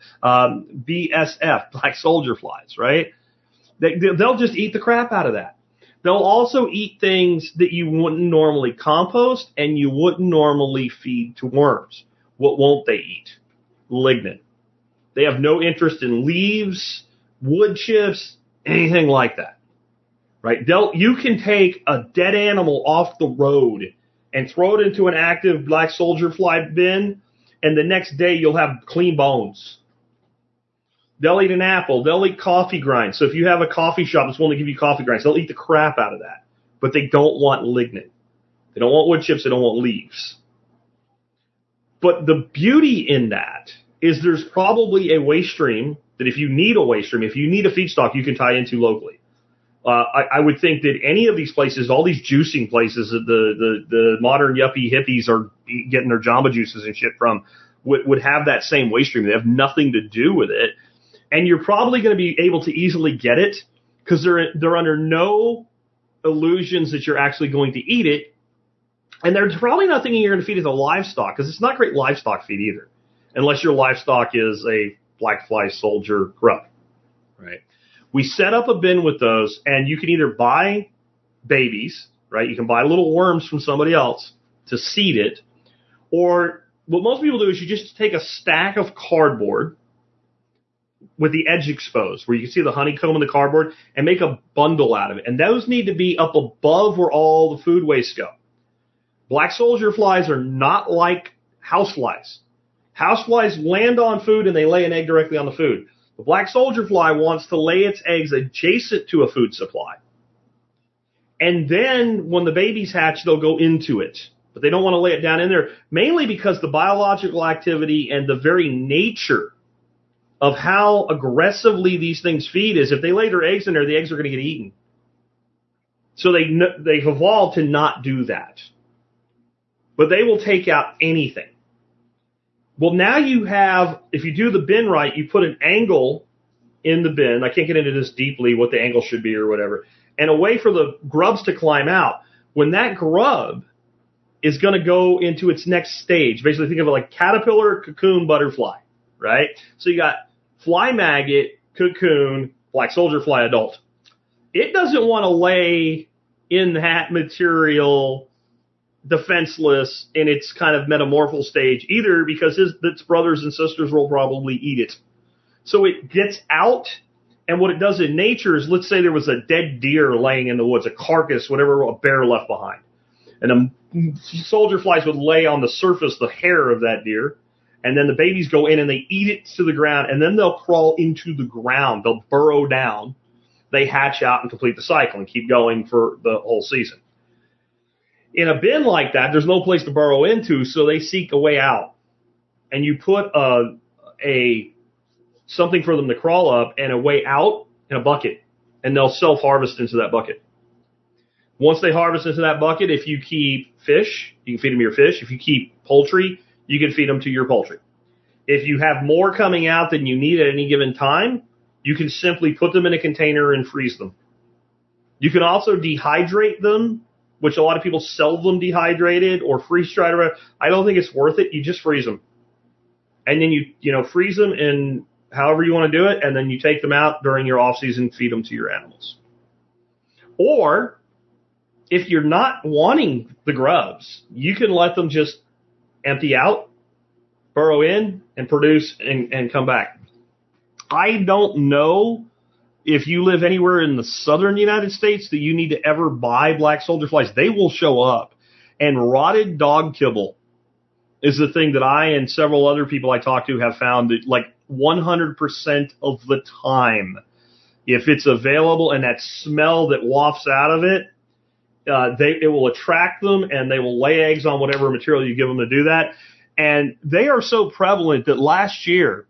BSF, black soldier flies, right? They'll just eat the crap out of that. They'll also eat things that you wouldn't normally compost and you wouldn't normally feed to worms. What won't they eat? Lignin. They have no interest in leaves, wood chips, anything like that. Right? You can take a dead animal off the road and throw it into an active black soldier fly bin, and the next day you'll have clean bones. They'll eat an apple. They'll eat coffee grinds. So if you have a coffee shop that's willing to give you coffee grinds, they'll eat the crap out of that. But they don't want lignin. They don't want wood chips. They don't want leaves. But the beauty in that is there's probably a waste stream that if you need a waste stream, if you need a feedstock, you can tie into locally. I would think that any of these places, all these juicing places that the modern yuppie hippies are getting their Jamba juices and shit from would have that same waste stream. They have nothing to do with it. And you're probably going to be able to easily get it because they're under no illusions that you're actually going to eat it. And they're probably not thinking you're going to feed it to livestock because it's not great livestock feed either, unless your livestock is a black fly soldier grub, right? We set up a bin with those, and you can either buy babies, right? You can buy little worms from somebody else to seed it, or what most people do is you just take a stack of cardboard with the edge exposed, where you can see the honeycomb in the cardboard, and make a bundle out of it. And those need to be up above where all the food wastes go. Black soldier flies are not like house flies. House flies land on food and they lay an egg directly on the food. The black soldier fly wants to lay its eggs adjacent to a food supply. And then when the babies hatch, they'll go into it. But they don't want to lay it down in there, mainly because the biological activity and the very nature of how aggressively these things feed is if they lay their eggs in there, the eggs are going to get eaten. So they've evolved to not do that. But they will take out anything. Well, now you have, if you do the bin right, you put an angle in the bin. I can't get into this deeply, what the angle should be or whatever. And a way for the grubs to climb out. When that grub is going to go into its next stage, basically think of it like caterpillar, cocoon, butterfly, right? So you got fly maggot, cocoon, black soldier fly adult. It doesn't want to lay in that material defenseless in its kind of metamorphal stage either, because its brothers and sisters will probably eat it. So it gets out, and what it does in nature is, let's say there was a dead deer laying in the woods, a carcass, whatever a bear left behind. And the soldier flies would lay on the surface the hair of that deer, and then the babies go in and they eat it to the ground, and then they'll crawl into the ground. They'll burrow down. They hatch out and complete the cycle and keep going for the whole season. In a bin like that, there's no place to burrow into, so they seek a way out. And you put something for them to crawl up and a way out in a bucket, and they'll self-harvest into that bucket. Once they harvest into that bucket, if you keep fish, you can feed them your fish. If you keep poultry, you can feed them to your poultry. If you have more coming out than you need at any given time, you can simply put them in a container and freeze them. You can also dehydrate them, which a lot of people sell them dehydrated or freeze-dried. I don't think it's worth it. You just freeze them. And then you freeze them in however you want to do it, and then you take them out during your off-season, feed them to your animals. Or, if you're not wanting the grubs, you can let them just empty out, burrow in, and produce and come back. I don't know if you live anywhere in the southern United States that you need to ever buy black soldier flies. They will show up. And rotted dog kibble is the thing that I and several other people I talk to have found that like 100% of the time, if it's available and that smell that wafts out of it, it will attract them and they will lay eggs on whatever material you give them to do that. And they are so prevalent that last year,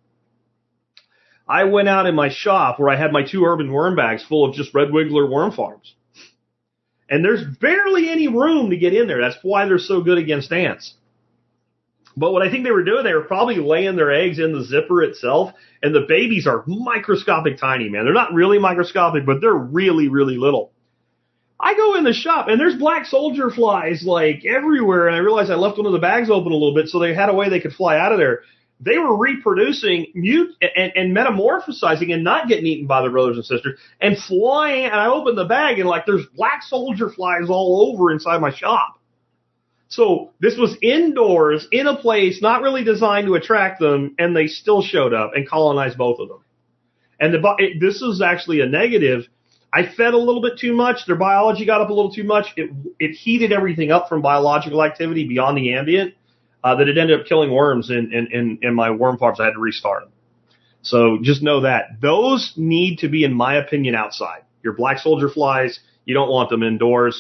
I went out in my shop where I had my 2 urban worm bags full of just red wiggler worm farms. And there's barely any room to get in there. That's why they're so good against ants. But what I think they were doing, they were probably laying their eggs in the zipper itself. And the babies are microscopic tiny, man. They're not really microscopic, but they're really, really little. I go in the shop and there's black soldier flies like everywhere. And I realized I left one of the bags open a little bit so they had a way they could fly out of there. They were reproducing and metamorphosizing and not getting eaten by their brothers and sisters and flying. And I opened the bag and like there's black soldier flies all over inside my shop. So this was indoors in a place not really designed to attract them, and they still showed up and colonized both of them. And this is actually a negative. I fed a little bit too much. Their biology got up a little too much. It heated everything up from biological activity beyond the ambient. That it ended up killing worms in my worm farms. I had to restart them. So just know that. Those need to be, in my opinion, outside. Your black soldier flies, you don't want them indoors.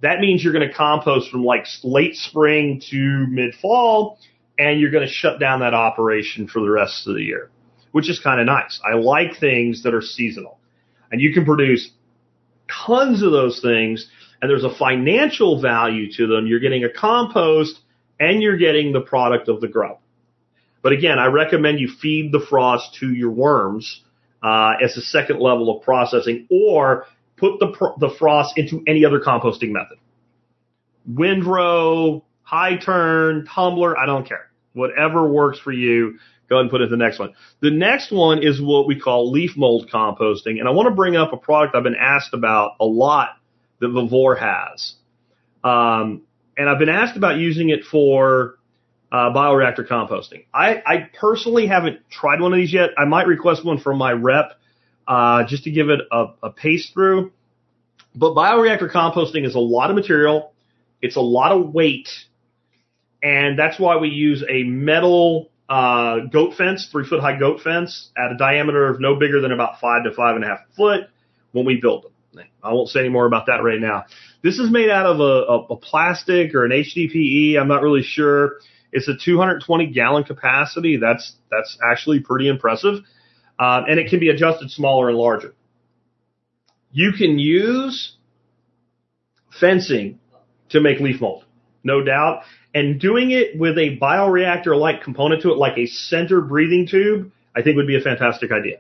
that means you're going to compost from like late spring to mid-fall, and you're going to shut down that operation for the rest of the year, which is kind of nice. I like things that are seasonal. And you can produce tons of those things, and there's a financial value to them. You're getting a compost, and you're getting the product of the grub. But again, I recommend you feed the frost to your worms as a second level of processing, or put the frost into any other composting method. Windrow, high turn, tumbler, I don't care. Whatever works for you, go ahead and put it in the next one. The next one is what we call leaf mold composting. And I want to bring up a product I've been asked about a lot that Vevor has. And I've been asked about using it for bioreactor composting. I personally haven't tried one of these yet. I might request one from my rep just to give it a paste through. But bioreactor composting is a lot of material. It's a lot of weight. And that's why we use a metal goat fence, 3-foot high goat fence at a diameter of no bigger than about 5 to 5.5 foot when we build them. I won't say any more about that right now. This is made out of a plastic or an HDPE. I'm not really sure. It's a 220-gallon capacity. That's actually pretty impressive. And it can be adjusted smaller and larger. You can use fencing to make leaf mold, no doubt. And doing it with a bioreactor-like component to it, like a center breathing tube, I think would be a fantastic idea.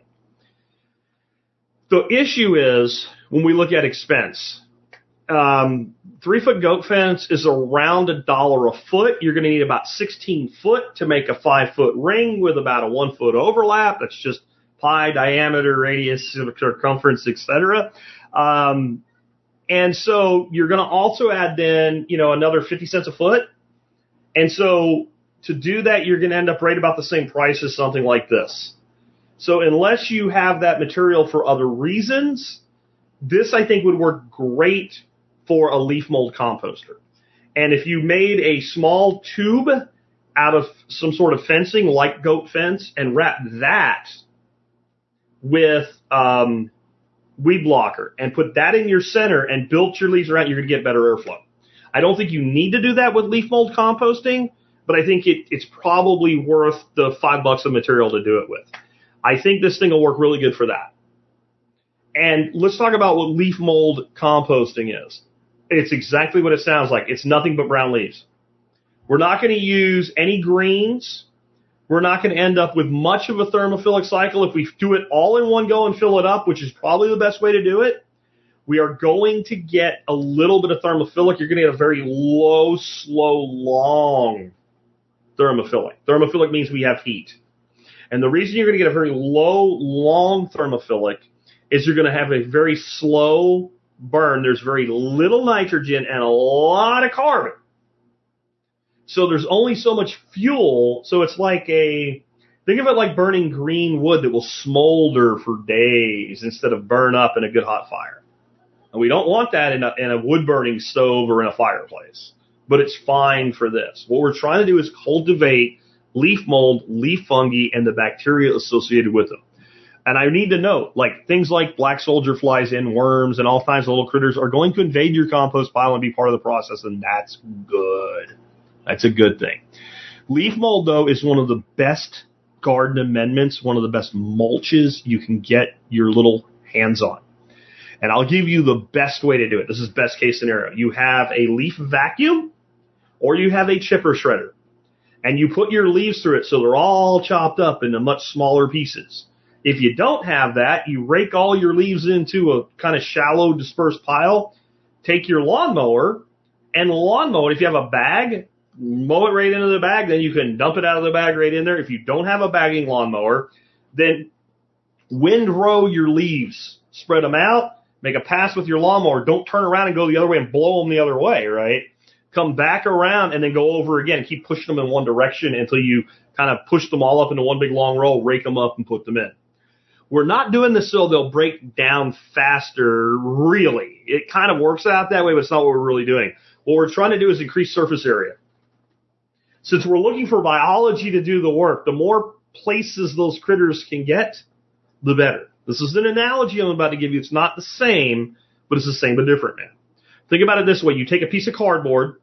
The issue is, when we look at expense, 3-foot goat fence is around $1 a foot. You're going to need about 16 foot to make a 5-foot ring with about a 1-foot overlap. That's just pi, diameter, radius, circumference, etc. And so you're going to also add then, another 50 cents a foot. And so to do that, you're going to end up right about the same price as something like this. So unless you have that material for other reasons, this I think would work great for a leaf mold composter. And if you made a small tube out of some sort of fencing like goat fence and wrap that with weed blocker and put that in your center and built your leaves around, you're going to get better airflow. I don't think you need to do that with leaf mold composting, but I think it's probably worth the $5 of material to do it with. I think this thing will work really good for that. And let's talk about what leaf mold composting is. It's exactly what it sounds like. It's nothing but brown leaves. We're not going to use any greens. We're not going to end up with much of a thermophilic cycle if we do it all in one go and fill it up, which is probably the best way to do it. We are going to get a little bit of thermophilic. You're going to get a very low, slow, long thermophilic. Thermophilic means we have heat. And the reason you're going to get a very low, long thermophilic is you're going to have a very slow burn. There's very little nitrogen and a lot of carbon. So there's only so much fuel. So it's like think of it like burning green wood that will smolder for days instead of burn up in a good hot fire. And we don't want that in a wood-burning stove or in a fireplace. But it's fine for this. What we're trying to do is cultivate leaf mold, leaf fungi, and the bacteria associated with them. And I need to note, things like black soldier flies and worms and all kinds of little critters are going to invade your compost pile and be part of the process, and that's good. That's a good thing. Leaf mold, though, is one of the best garden amendments, one of the best mulches you can get your little hands on. And I'll give you the best way to do it. This is best case scenario. You have a leaf vacuum or you have a chipper shredder. And you put your leaves through it so they're all chopped up into much smaller pieces. If you don't have that, you rake all your leaves into a kind of shallow dispersed pile. Take your lawnmower and lawn mow it. If you have a bag, mow it right into the bag. Then you can dump it out of the bag right in there. If you don't have a bagging lawnmower, then windrow your leaves. Spread them out. Make a pass with your lawnmower. Don't turn around and go the other way and blow them the other way, right? Come back around and then go over again. Keep pushing them in one direction until you kind of push them all up into one big long roll, rake them up, and put them in. We're not doing this so they'll break down faster, really. It kind of works out that way, but it's not what we're really doing. What we're trying to do is increase surface area. Since we're looking for biology to do the work, the more places those critters can get, the better. This is an analogy I'm about to give you. It's not the same, but it's the same but different, man. Think about it this way. You take a piece of cardboard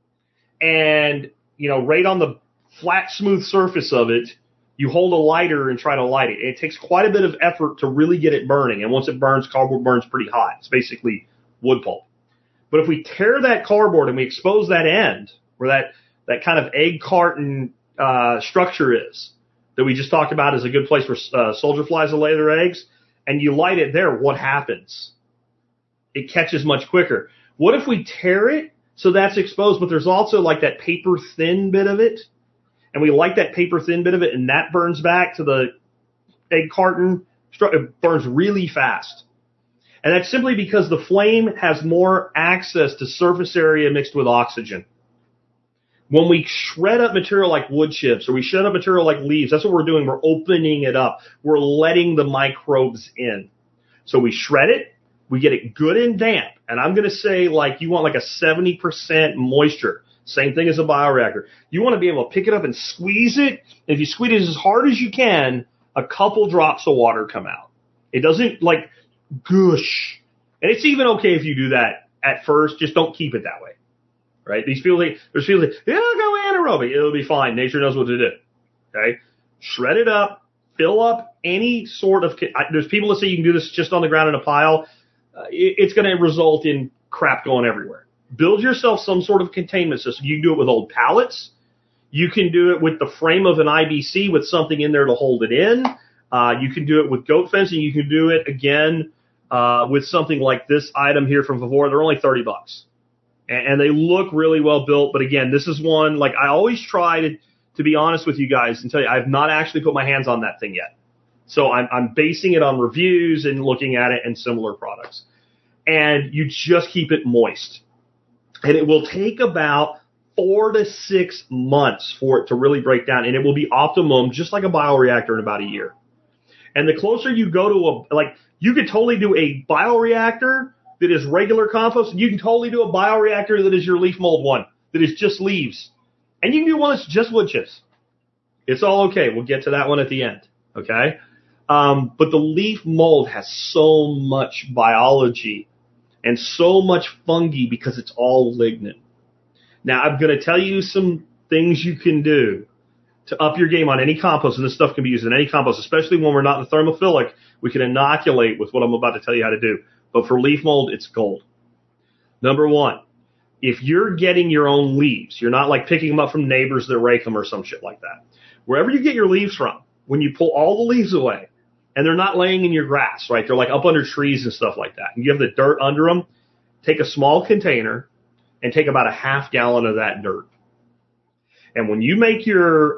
and, right on the flat, smooth surface of it, you hold a lighter and try to light it. It takes quite a bit of effort to really get it burning. And once it burns, cardboard burns pretty hot. It's basically wood pulp. But if we tear that cardboard and we expose that end, where that kind of egg carton structure is, that we just talked about as a good place for soldier flies to lay their eggs, and you light it there, what happens? It catches much quicker. What if we tear it so that's exposed, but there's also like that paper thin bit of it, and we light that paper thin bit of it, and that burns back to the egg carton? It burns really fast. And that's simply because the flame has more access to surface area mixed with oxygen. When we shred up material like wood chips or we shred up material like leaves, that's what we're doing. We're opening it up. We're letting the microbes in. So we shred it. We get it good and damp. And I'm going to say you want like a 70% moisture. Same thing as a bioreactor. You want to be able to pick it up and squeeze it. And if you squeeze it as hard as you can, a couple drops of water come out. It doesn't gush. And it's even okay if you do that at first. Just don't keep it that way. Right? There's people that, it'll go anaerobic. It'll be fine. Nature knows what to do. Okay? Shred it up. Fill up any sort of, there's people that say you can do this just on the ground in a pile. It's going to result in crap going everywhere. Build yourself some sort of containment system. You can do it with old pallets. You can do it with the frame of an IBC with something in there to hold it in. You can do it with goat fencing. You can do it, again, with something like this item here from Vevor. They're only $30. And they look really well built. But again, this is one, I always try to be honest with you guys and tell you, I've not actually put my hands on that thing yet. So I'm basing it on reviews and looking at it and similar products. And you just keep it moist. And it will take about 4 to 6 months for it to really break down. And it will be optimum, just like a bioreactor, in about a year. And the closer you go to you could totally do a bioreactor that is regular compost, and you can totally do a bioreactor that is your leaf mold one, that is just leaves. And you can do one that's just wood chips. It's all okay. We'll get to that one at the end. Okay? But the leaf mold has so much biology and so much fungi because it's all lignin. Now, I'm going to tell you some things you can do to up your game on any compost, and this stuff can be used in any compost, especially when we're not in thermophilic. We can inoculate with what I'm about to tell you how to do. But for leaf mold, it's gold. Number one, if you're getting your own leaves, you're not picking them up from neighbors that rake them or some shit like that. Wherever you get your leaves from, when you pull all the leaves away, and they're not laying in your grass, right? They're up under trees and stuff like that. And you have the dirt under them. Take a small container and take about a half gallon of that dirt. And when you make your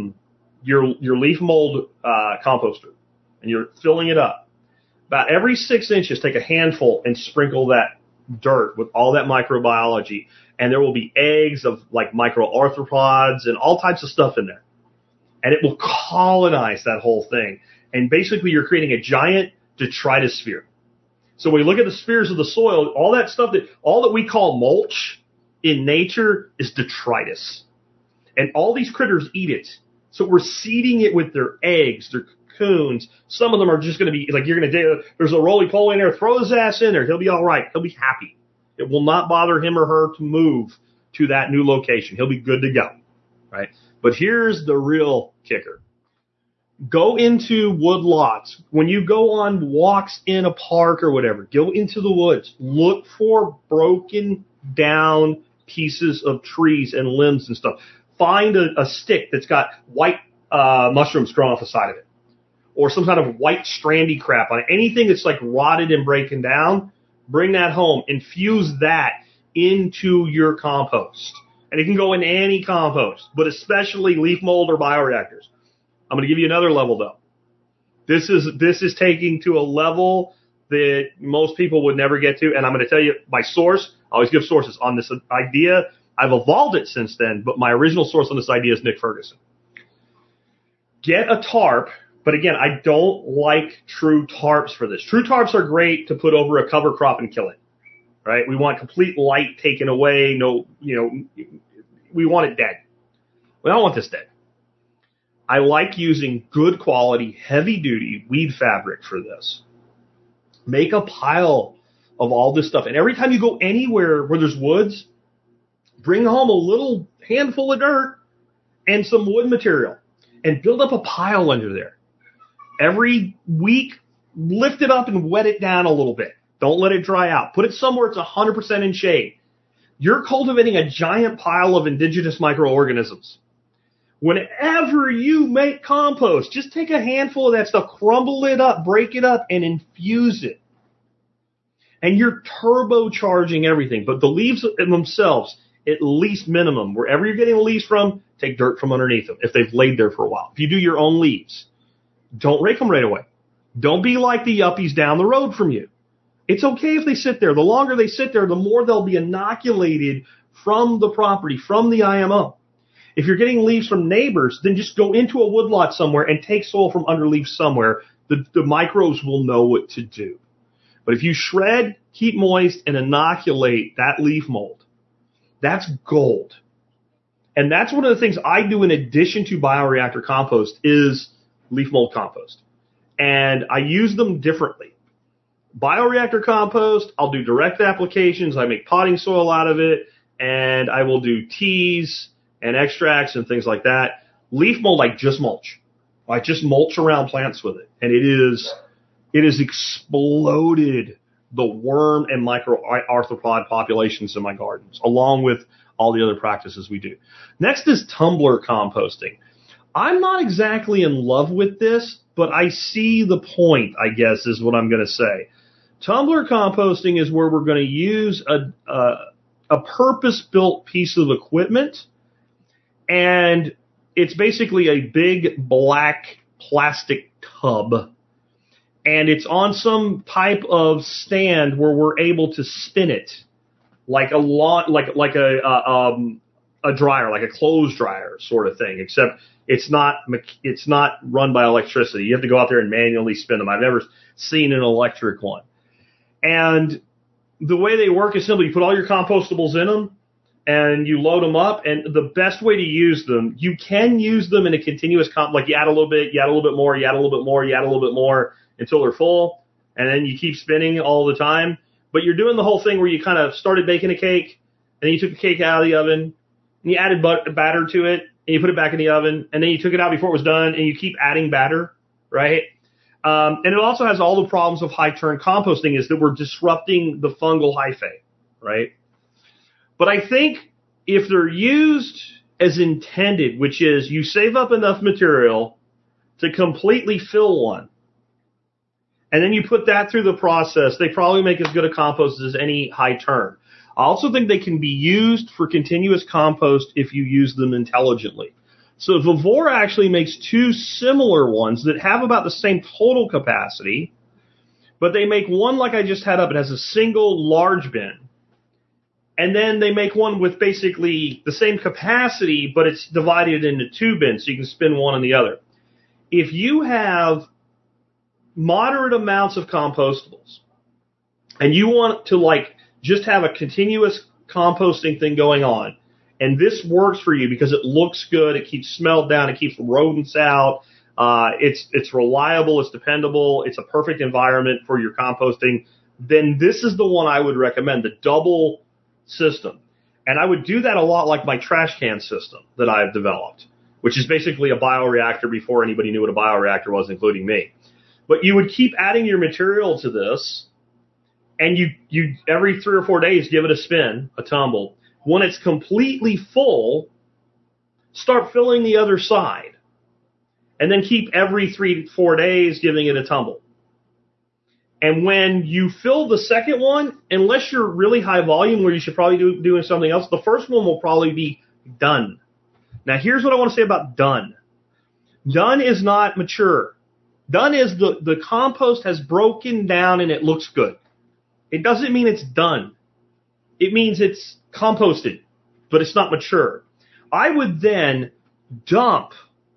leaf mold composter and you're filling it up, about every 6 inches, take a handful and sprinkle that dirt with all that microbiology. And there will be eggs of microarthropods and all types of stuff in there. And it will colonize that whole thing. And basically, you're creating a giant detritus sphere. So when we look at the spheres of the soil, all that we call mulch in nature is detritus. And all these critters eat it. So we're seeding it with their eggs, their cocoons. Some of them are just going to be there's a roly-poly in there, throw his ass in there. He'll be all right. He'll be happy. It will not bother him or her to move to that new location. He'll be good to go. Right? But here's the real kicker. Go into wood lots. When you go on walks in a park or whatever, go into the woods. Look for broken down pieces of trees and limbs and stuff. Find a stick that's got white mushrooms growing off the side of it. Or some kind of white strandy crap on it. Anything that's rotted and breaking down, bring that home. Infuse that into your compost. And it can go in any compost, but especially leaf mold or bioreactors. I'm going to give you another level, though. This is taking to a level that most people would never get to, and I'm going to tell you my source. I always give sources on this idea. I've evolved it since then, but my original source on this idea is Nick Ferguson. Get a tarp, but again, I don't like true tarps for this. True tarps are great to put over a cover crop and kill it, right? We want complete light taken away. We want it dead. We don't want this dead. I like using good quality, heavy duty weed fabric for this. Make a pile of all this stuff. And every time you go anywhere where there's woods, bring home a little handful of dirt and some wood material and build up a pile under there. Every week, lift it up and wet it down a little bit. Don't let it dry out. Put it somewhere it's 100% in shade. You're cultivating a giant pile of indigenous microorganisms. Whenever you make compost, just take a handful of that stuff, crumble it up, break it up, and infuse it. And you're turbocharging everything. But the leaves themselves, at least minimum, wherever you're getting the leaves from, take dirt from underneath them if they've laid there for a while. If you do your own leaves, don't rake them right away. Don't be like the yuppies down the road from you. It's okay if they sit there. The longer they sit there, the more they'll be inoculated from the property, from the IMO. If you're getting leaves from neighbors, then just go into a woodlot somewhere and take soil from under leaves somewhere. The microbes will know what to do. But if you shred, keep moist, and inoculate that leaf mold, that's gold. And that's one of the things I do in addition to bioreactor compost is leaf mold compost. And I use them differently. Bioreactor compost, I'll do direct applications. I make potting soil out of it, and I will do teas and extracts and things like that. Leaf mold, I just mulch. I just mulch around plants with it. And it has exploded the worm and microarthropod populations in my gardens, along with all the other practices we do. Next is tumbler composting. I'm not exactly in love with this, but I see the point, I guess, is what I'm going to say. Tumbler composting is where we're going to use a purpose-built piece of equipment, and it's basically a big black plastic tub, and it's on some type of stand where we're able to spin it like a dryer, like a clothes dryer sort of thing, except it's not run by electricity. You have to go out there and manually spin them. I've never seen an electric one. And the way they work is simple. You put all your compostables in them and you load them up. And the best way to use them, you can use them in a continuous like you add a little bit, you add a little bit more, you add a little bit more, you add a little bit more until they're full. And then you keep spinning all the time. But you're doing the whole thing where you kind of started baking a cake and then you took the cake out of the oven and you added batter to it and you put it back in the oven and then you took it out before it was done and you keep adding batter, right? And it also has all the problems of high turn composting is that we're disrupting the fungal hyphae, right? But I think if they're used as intended, which is you save up enough material to completely fill one, and then you put that through the process, they probably make as good a compost as any high turn. I also think they can be used for continuous compost if you use them intelligently. So Vivora actually makes two similar ones that have about the same total capacity, but they make one like I just had up. It has a single large bin. And then they make one with basically the same capacity, but it's divided into two bins, so you can spin one on the other. If you have moderate amounts of compostables, and you want to just have a continuous composting thing going on, and this works for you because it looks good, it keeps smell down, it keeps rodents out, it's reliable, it's dependable, it's a perfect environment for your composting, then this is the one I would recommend, the double system. And I would do that a lot like my trash can system that I've developed, which is basically a bioreactor before anybody knew what a bioreactor was, including me. But you would keep adding your material to this, and you every 3 or 4 days give it a spin, a tumble. When it's completely full, start filling the other side. And then keep every 3 to 4 days giving it a tumble. And when you fill the second one, unless you're really high volume where you should probably doing something else, the first one will probably be done. Now here's what I want to say about done. Done is not mature. Done is the compost has broken down and it looks good. It doesn't mean it's done. It means it's composted, but it's not mature. I would then dump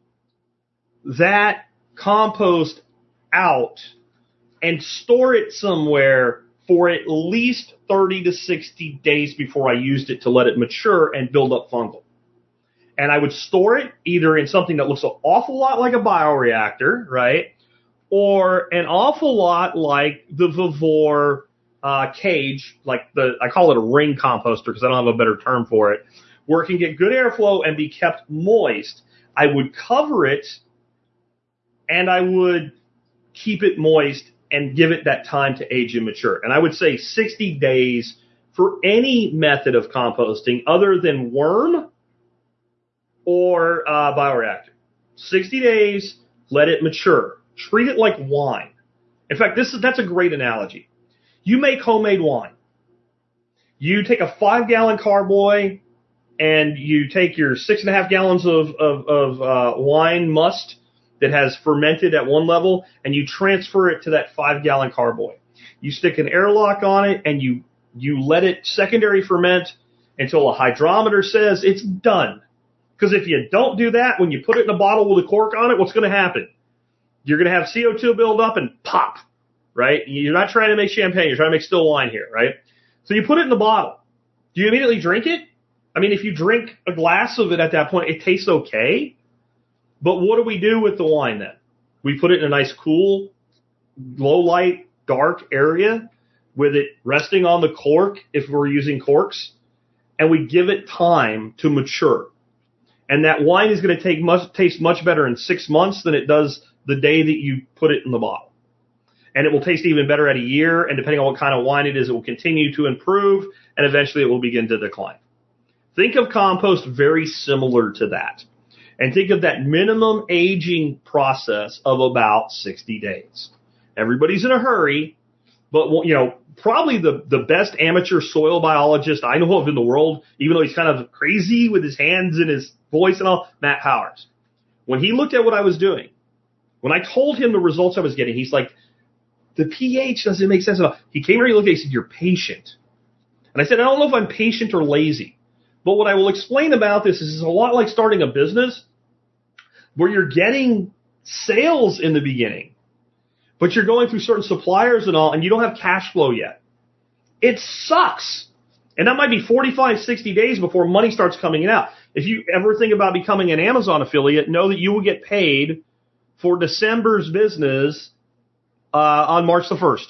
that compost out and store it somewhere for at least 30 to 60 days before I used it to let it mature and build up fungal. And I would store it either in something that looks an awful lot like a bioreactor, right? Or an awful lot like the Vivora cage, I call it a ring composter because I don't have a better term for it, where it can get good airflow and be kept moist, I would cover it and I would keep it moist and give it that time to age and mature. And I would say 60 days for any method of composting other than worm or bioreactor. 60 days, let it mature. Treat it like wine. In fact, that's a great analogy. You make homemade wine. You take a 5-gallon carboy and you take your 6.5 gallons of wine must that has fermented at one level, and you transfer it to that 5-gallon carboy. You stick an airlock on it, and you let it secondary ferment until a hydrometer says it's done. Because if you don't do that, when you put it in a bottle with a cork on it, what's going to happen? You're going to have CO2 build up and pop, right? You're not trying to make champagne. You're trying to make still wine here, right? So you put it in the bottle. Do you immediately drink it? I mean, if you drink a glass of it at that point, it tastes okay. But what do we do with the wine then? We put it in a nice, cool, low light, dark area with it resting on the cork if we're using corks, and we give it time to mature. And that wine is going to taste much better in 6 months than it does the day that you put it in the bottle. And it will taste even better at a year, and depending on what kind of wine it is, it will continue to improve, and eventually it will begin to decline. Think of compost very similar to that. And think of that minimum aging process of about 60 days. Everybody's in a hurry, but probably the best amateur soil biologist I know of in the world, even though he's kind of crazy with his hands and his voice and all, Matt Powers. When he looked at what I was doing, when I told him the results I was getting, he's like, the pH doesn't make sense at all. He came here, he looked at me, he said, you're patient. And I said, I don't know if I'm patient or lazy. But what I will explain about this is it's a lot like starting a business where you're getting sales in the beginning, but you're going through certain suppliers and all, and you don't have cash flow yet. It sucks. And that might be 45, 60 days before money starts coming out. If you ever think about becoming an Amazon affiliate, know that you will get paid for December's business on March the 1st.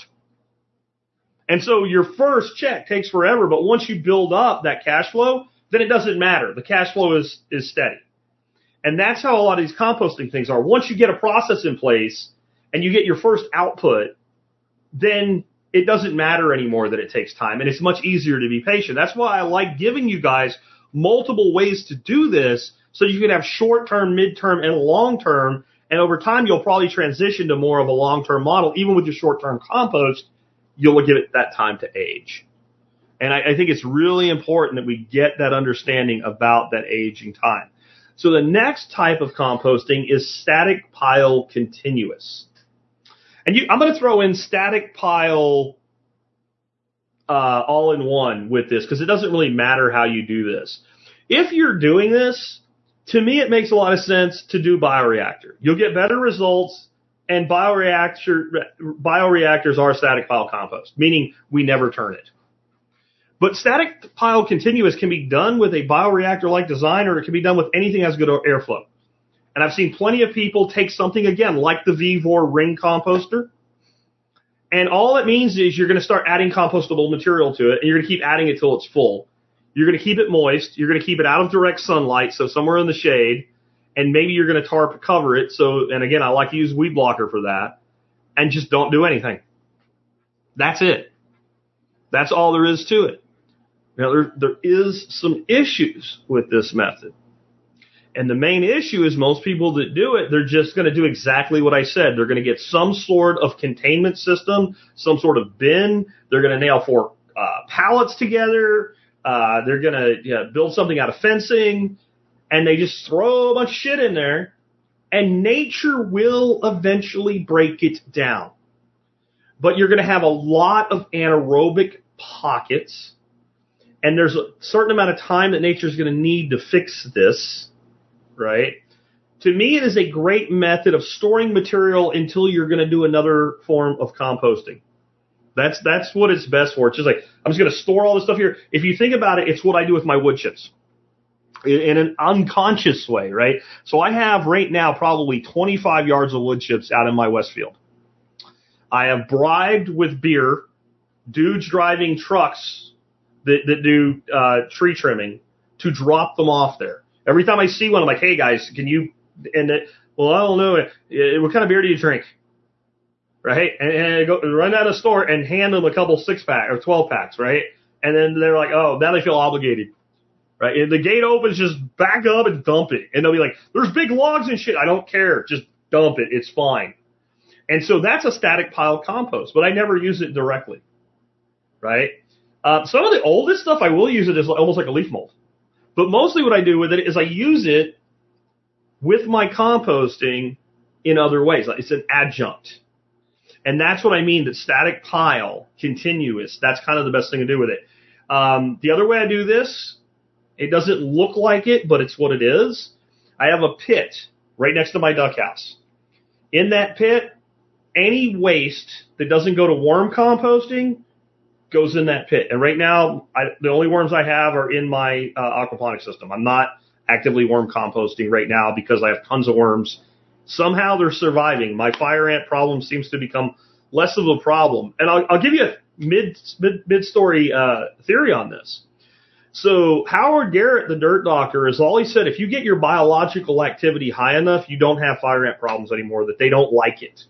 And so your first check takes forever, but once you build up that cash flow, then it doesn't matter. The cash flow is steady. And that's how a lot of these composting things are. Once you get a process in place and you get your first output, then it doesn't matter anymore that it takes time, and it's much easier to be patient. That's why I like giving you guys multiple ways to do this so you can have short-term, mid-term, and long-term, and over time you'll probably transition to more of a long-term model. Even with your short-term compost, you'll give it that time to age. And I think it's really important that we get that understanding about that aging time. So the next type of composting is static pile continuous. And I'm going to throw in static pile all in one with this because it doesn't really matter how you do this. If you're doing this, to me it makes a lot of sense to do bioreactor. You'll get better results, and bioreactors are static pile compost, meaning we never turn it. But static pile continuous can be done with a bioreactor-like design, or it can be done with anything that has good airflow. And I've seen plenty of people take something, again, like the Vevor ring composter, and all it means is you're going to start adding compostable material to it, and you're going to keep adding it till it's full. You're going to keep it moist. You're going to keep it out of direct sunlight, so somewhere in the shade, and maybe you're going to tarp cover it. So, and again, I like to use weed blocker for that, and just don't do anything. That's it. That's all there is to it. Now, there is some issues with this method. And the main issue is most people that do it, they're just going to do exactly what I said. They're going to get some sort of containment system, some sort of bin. They're going to nail 4 pallets together. They're going to build something out of fencing. And they just throw a bunch of shit in there. And nature will eventually break it down. But you're going to have a lot of anaerobic pockets. And there's a certain amount of time that nature's going to need to fix this, right? To me, it is a great method of storing material until you're going to do another form of composting. That's what it's best for. It's just like, I'm just going to store all this stuff here. If you think about it, it's what I do with my wood chips in an unconscious way, right? So I have right now probably 25 yards of wood chips out in my Westfield. I have bribed with beer dudes driving trucks that do tree trimming to drop them off there. Every time I see one, I'm like, hey guys, can you? Well, I don't know. What kind of beer do you drink? Right? And I go run out of the store and hand them a couple 6-pack or 12-packs, right? And then they're like, oh, now they feel obligated. Right? And the gate opens, just back up and dump it. And they'll be like, there's big logs and shit. I don't care. Just dump it. It's fine. And so that's a static pile compost, but I never use it directly. Right? Some of the oldest stuff, I will use it as almost like a leaf mold. But mostly what I do with it is I use it with my composting in other ways. It's an adjunct. And that's what I mean, that static pile, continuous, that's kind of the best thing to do with it. The other way I do this, it doesn't look like it, but it's what it is. I have a pit right next to my duck house. In that pit, any waste that doesn't go to worm composting goes in that pit. And right now, the only worms I have are in my aquaponics system. I'm not actively worm composting right now because I have tons of worms. Somehow they're surviving. My fire ant problem seems to become less of a problem. And I'll give you a mid-story theory on this. So Howard Garrett, the dirt doctor, has always said if you get your biological activity high enough, you don't have fire ant problems anymore, that they don't like it.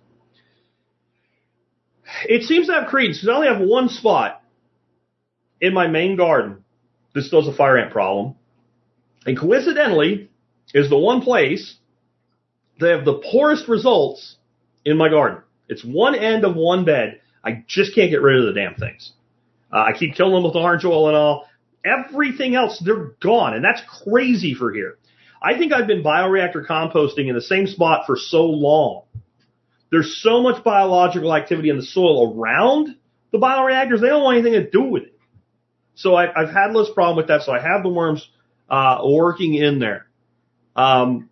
It seems to have credence because I only have one spot in my main garden that still has a fire ant problem. And coincidentally, is the one place they have the poorest results in my garden. It's one end of one bed. I just can't get rid of the damn things. I keep killing them with orange oil and all. Everything else, they're gone. And that's crazy for here. I think I've been bioreactor composting in the same spot for so long. There's so much biological activity in the soil around the bioreactors, they don't want anything to do with it. So I've had less problem with that. So I have the worms working in there. But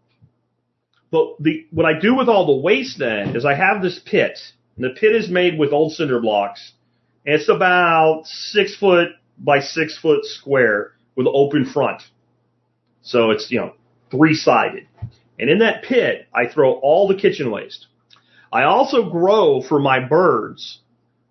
what I do with all the waste then is I have this pit. And the pit is made with old cinder blocks. And it's about 6 foot by 6 foot square with an open front. So it's, 3-sided. And in that pit, I throw all the kitchen waste. I also grow for my birds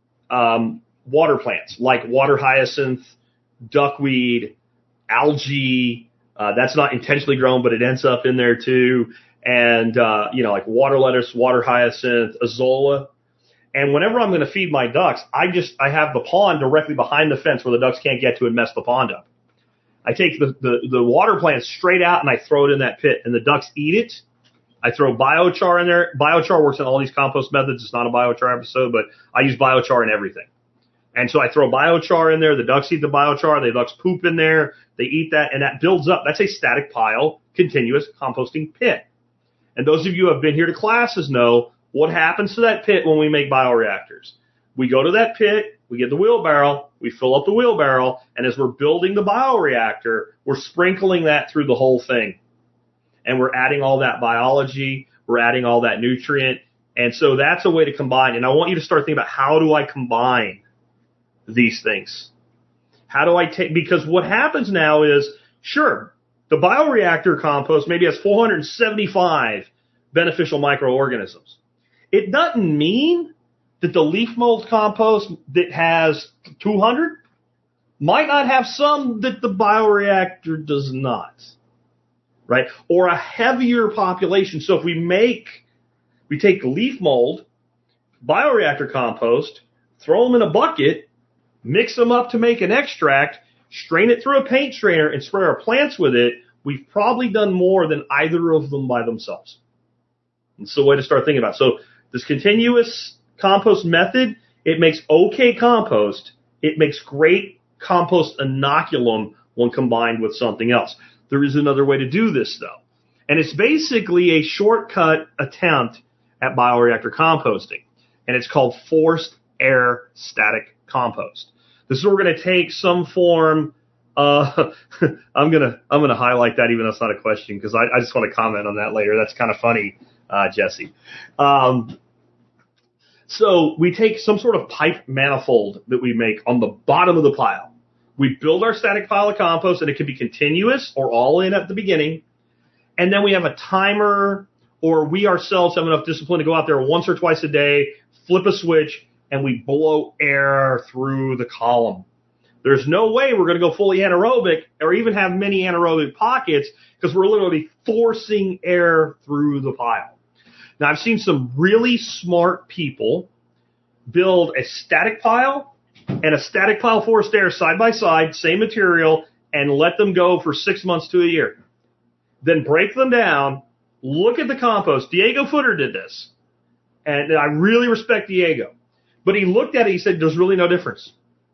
water plants like water hyacinth, duckweed, algae. That's not intentionally grown, but it ends up in there too. And, like water lettuce, water hyacinth, azolla. And whenever I'm going to feed my ducks, I have the pond directly behind the fence where the ducks can't get to and mess the pond up. I take the water plants straight out and I throw it in that pit and the ducks eat it. I throw biochar in there. Biochar works in all these compost methods. It's not a biochar episode, but I use biochar in everything. And so I throw biochar in there. The ducks eat the biochar. The ducks poop in there. They eat that, and that builds up. That's a static pile, continuous composting pit. And those of you who have been here to classes know what happens to that pit when we make bioreactors. We go to that pit, we get the wheelbarrow, we fill up the wheelbarrow, and as we're building the bioreactor, we're sprinkling that through the whole thing. And we're adding all that biology, we're adding all that nutrient. And so that's a way to combine. And I want you to start thinking about, how do I combine these things? How do I take, because what happens now is, sure, the bioreactor compost maybe has 475 beneficial microorganisms. It doesn't mean that the leaf mold compost that has 200 might not have some that the bioreactor does not. Right? Or a heavier population. So if we take leaf mold, bioreactor compost, throw them in a bucket, mix them up to make an extract, strain it through a paint strainer, and spray our plants with it, we've probably done more than either of them by themselves. It's the way to start thinking about it. So this continuous compost method, it makes okay compost. It makes great compost inoculum when combined with something else. There is another way to do this, though. And it's basically a shortcut attempt at bioreactor composting. And it's called forced air static compost. This is where we're going to take some form. I'm gonna highlight that, even though it's not a question, because I just want to comment on that later. That's kind of funny, Jesse. So we take some sort of pipe manifold that we make on the bottom of the pile. We build our static pile of compost, and it can be continuous or all in at the beginning. And then we have a timer, or we ourselves have enough discipline to go out there once or twice a day, flip a switch, and we blow air through the column. There's no way we're going to go fully anaerobic or even have many anaerobic pockets because we're literally forcing air through the pile. Now, I've seen some really smart people build a static pile and a static pile forced air side by side, same material, and let them go for 6 months to a year. Then break them down, look at the compost. Diego Footer did this, and I really respect Diego. But he looked at it, he said, there's really no difference.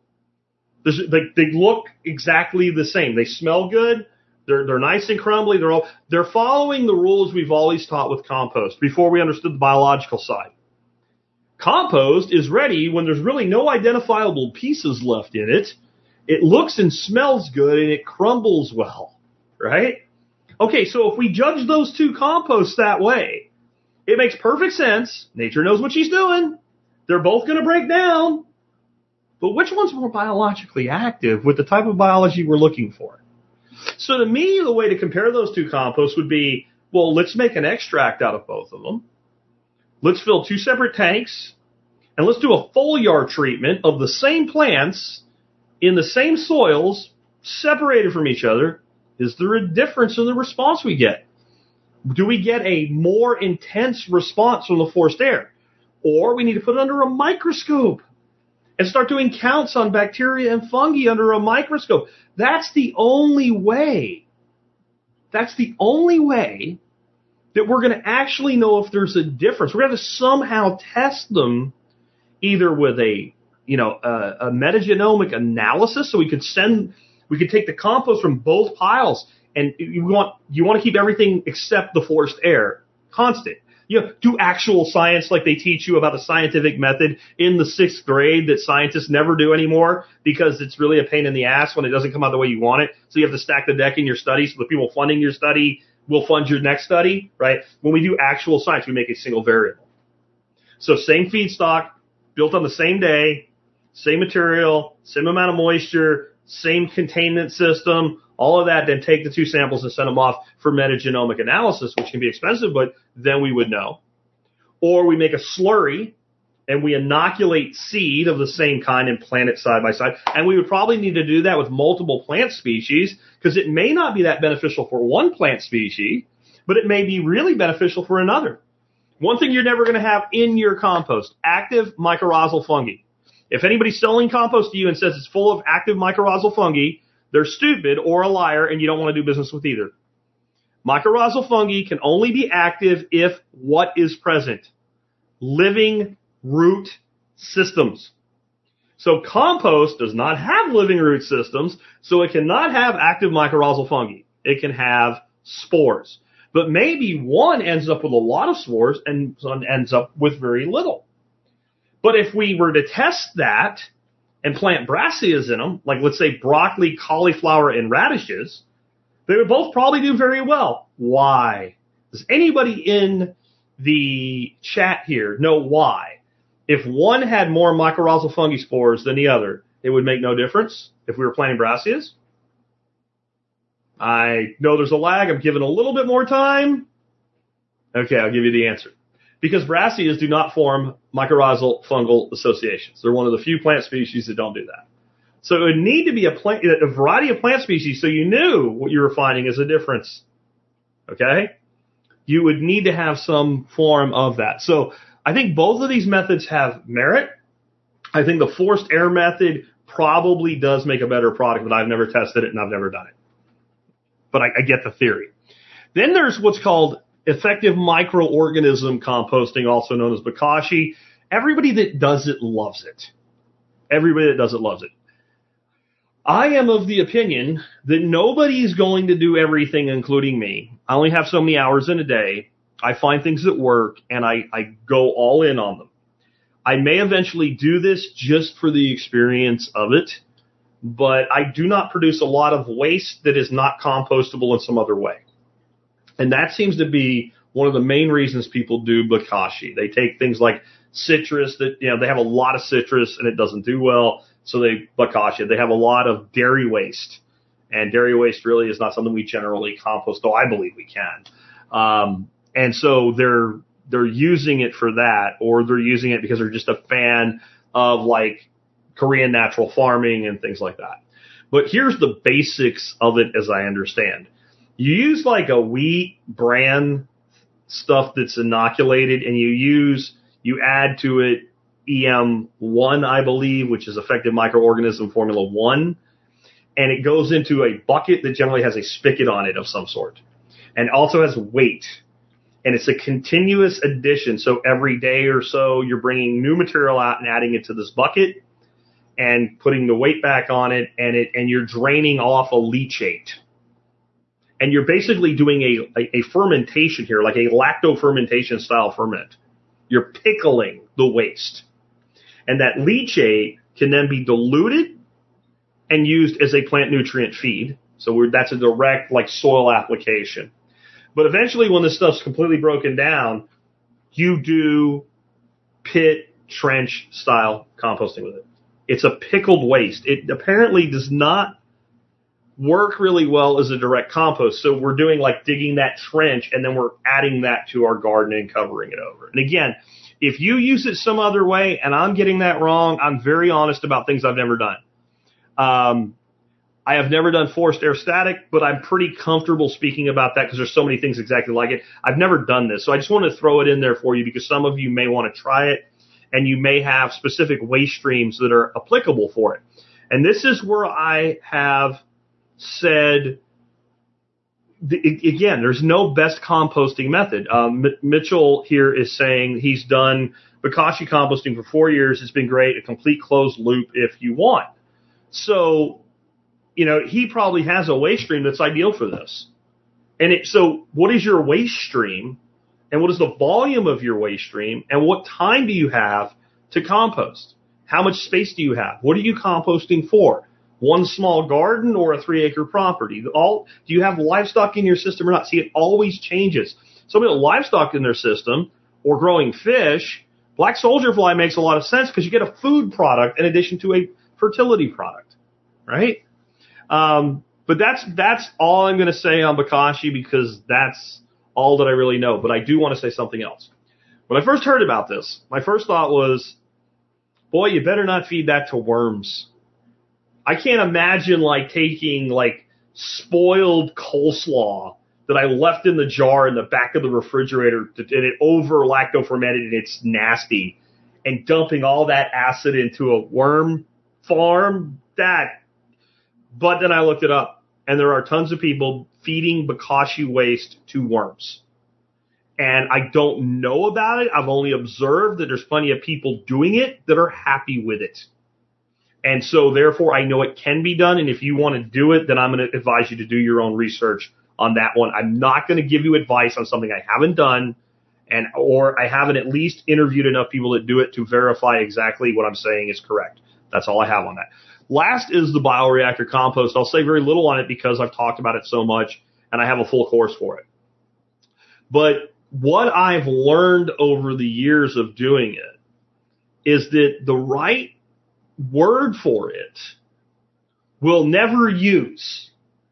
They look exactly the same. They smell good. They're nice and crumbly. They're following the rules we've always taught with compost before we understood the biological side. Compost is ready when there's really no identifiable pieces left in it. It looks and smells good and it crumbles well, right? Okay, so if we judge those two composts that way, it makes perfect sense. Nature knows what she's doing. They're both going to break down. But which one's more biologically active with the type of biology we're looking for? So to me, the way to compare those two composts would be, well, let's make an extract out of both of them. Let's fill 2 separate tanks, and let's do a foliar treatment of the same plants in the same soils, separated from each other. Is there a difference in the response we get? Do we get a more intense response from the forced air? Or we need to put it under a microscope and start doing counts on bacteria and fungi under a microscope. That's the only way. That's the only way that we're going to actually know if there's a difference. We're going to somehow test them either with a metagenomic analysis, so we could take the compost from both piles, and you want to keep everything except the forced air constant. Do actual science like they teach you about the scientific method in the 6th grade that scientists never do anymore because it's really a pain in the ass when it doesn't come out the way you want it. So you have to stack the deck in your study so the people funding your study will fund your next study, right? When we do actual science, we make a single variable. So same feedstock, built on the same day, same material, same amount of moisture, same containment system, all of that, then take the 2 samples and send them off for metagenomic analysis, which can be expensive, but then we would know. Or we make a slurry and we inoculate seed of the same kind and plant it side by side. And we would probably need to do that with multiple plant species because it may not be that beneficial for one plant species, but it may be really beneficial for another. One thing you're never going to have in your compost, active mycorrhizal fungi. If anybody's selling compost to you and says it's full of active mycorrhizal fungi, they're stupid or a liar, and you don't want to do business with either. Mycorrhizal fungi can only be active if what is present? Living root systems. So compost does not have living root systems, so it cannot have active mycorrhizal fungi. It can have spores. But maybe one ends up with a lot of spores and one ends up with very little. But if we were to test that and plant brassicas in them, like let's say broccoli, cauliflower, and radishes, they would both probably do very well. Why? Does anybody in the chat here know why? If one had more mycorrhizal fungi spores than the other, it would make no difference if we were planting brassicas? I know there's a lag. I'm giving a little bit more time. Okay, I'll give you the answer. Because brassicas do not form mycorrhizal fungal associations. They're one of the few plant species that don't do that. So it would need to be a variety of plant species so you knew what you were finding as a difference. Okay? You would need to have some form of that. So I think both of these methods have merit. I think the forced air method probably does make a better product, but I've never tested it and I've never done it. But I get the theory. Then there's what's called effective microorganism composting, also known as bokashi. Everybody that does it loves it. Everybody that does it loves it. I am of the opinion that nobody is going to do everything, including me. I only have so many hours in a day. I find things that work, and I go all in on them. I may eventually do this just for the experience of it, but I do not produce a lot of waste that is not compostable in some other way. And that seems to be one of the main reasons people do bokashi. They take things like citrus that, they have a lot of citrus and it doesn't do well, so they bokashi it. They have a lot of dairy waste, and dairy waste really is not something we generally compost, though I believe we can. And so they're using it for that, or they're using it because they're just a fan of like Korean natural farming and things like that. But here's the basics of it as I understand. You use like a wheat bran stuff that's inoculated, and you add to it EM1, I believe, which is effective microorganism formula 1, and it goes into a bucket that generally has a spigot on it of some sort, and also has weight. And it's a continuous addition. So every day or so, you're bringing new material out and adding it to this bucket and putting the weight back on it, and you're draining off a leachate. And you're basically doing a fermentation here, like a lacto-fermentation style ferment. You're pickling the waste. And that leachate can then be diluted and used as a plant nutrient feed. So that's a direct like soil application. But eventually, when this stuff's completely broken down, you do pit trench style composting with it. It's a pickled waste. It apparently does not work really well as a direct compost. So we're doing like digging that trench, and then we're adding that to our garden and covering it over. And again, if you use it some other way and I'm getting that wrong, I'm very honest about things I've never done. I have never done forced air static, but I'm pretty comfortable speaking about that because there's so many things exactly like it. I've never done this, so I just want to throw it in there for you because some of you may want to try it, and you may have specific waste streams that are applicable for it. And this is where I have said, again, there's no best composting method. Mitchell here is saying he's done Bokashi composting for 4 years. It's been great, a complete closed loop if you want. So, he probably has a waste stream that's ideal for this. So what is your waste stream, and what is the volume of your waste stream, and what time do you have to compost? How much space do you have? What are you composting for? One small garden or a 3-acre property? Do you have livestock in your system or not? See, it always changes. Somebody with livestock in their system or growing fish, black soldier fly makes a lot of sense because you get a food product in addition to a fertility product, right? But that's all I'm going to say on Bokashi because that's all that I really know. But I do want to say something else. When I first heard about this, my first thought was, boy, you better not feed that to worms. I can't imagine like taking like spoiled coleslaw that I left in the jar in the back of the refrigerator and it over lacto fermented and it's nasty, and dumping all that acid into a worm farm. But then I looked it up, and there are tons of people feeding Bokashi waste to worms. And I don't know about it. I've only observed that there's plenty of people doing it that are happy with it. And so, therefore, I know it can be done. And if you want to do it, then I'm going to advise you to do your own research on that one. I'm not going to give you advice on something I haven't done, or I haven't at least interviewed enough people that do it to verify exactly what I'm saying is correct. That's all I have on that. Last is the bioreactor compost. I'll say very little on it because I've talked about it so much, and I have a full course for it. But what I've learned over the years of doing it is that the right word for it we'll never use.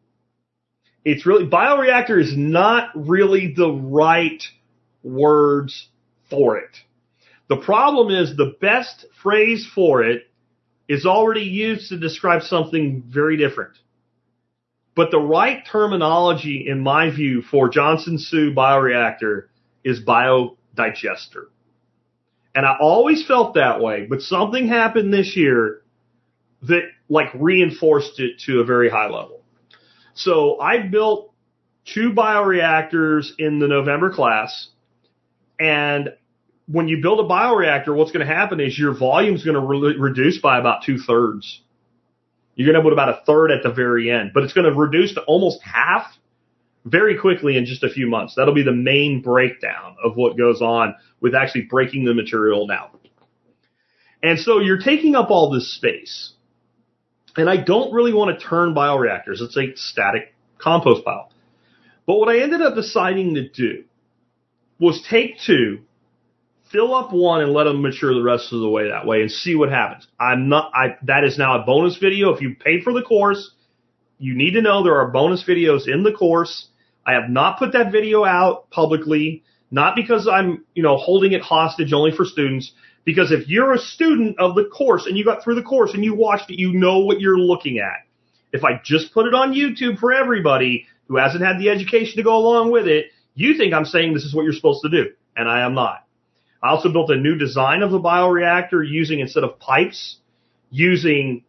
It's really, bioreactor is not really the right words for it. The problem is the best phrase for it is already used to describe something very different. But the right terminology, in my view, for Johnson Su bioreactor is biodigester. And I always felt that way, but something happened this year that like reinforced it to a very high level. So I built 2 bioreactors in the November class, and when you build a bioreactor, what's going to happen is your volume is going to reduce by about 2/3. You're going to put about a third at the very end, but it's going to reduce to almost half very quickly in just a few months. That'll be the main breakdown of what goes on with actually breaking the material down. And so you're taking up all this space. And I don't really want to turn bioreactors. It's a static compost pile. But what I ended up deciding to do was take 2, fill up 1, and let them mature the rest of the way that way and see what happens. That is now a bonus video. If you paid for the course, you need to know there are bonus videos in the course. I have not put that video out publicly, not because I'm, holding it hostage only for students, Because if you're a student of the course and you got through the course and you watched it, you know what you're looking at. If I just put it on YouTube for everybody who hasn't had the education to go along with it, you think I'm saying this is what you're supposed to do, and I am not. I also built a new design of the bioreactor using, instead of pipes, using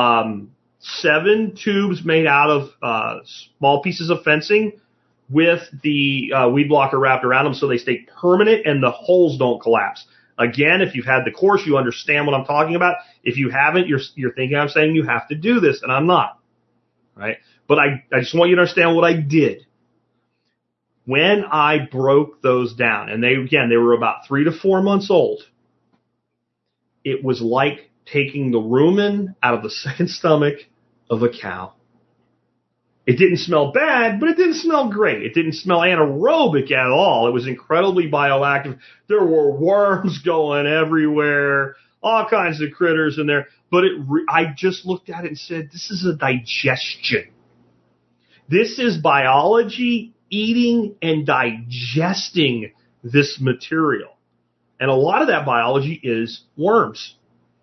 7 tubes made out of small pieces of fencing with the weed blocker wrapped around them so they stay permanent and the holes don't collapse. Again, if you've had the course, you understand what I'm talking about. If you haven't, you're thinking I'm saying you have to do this, and I'm not. Right? But I just want you to understand what I did. When I broke those down, and they were about 3 to 4 months old, it was like taking the rumen out of the second stomach of a cow. It didn't smell bad, but it didn't smell great. It didn't smell anaerobic at all. It was incredibly bioactive. There were worms going everywhere, all kinds of critters in there. But I just looked at it and said, this is a digestion. This is biology eating and digesting this material. And a lot of that biology is worms.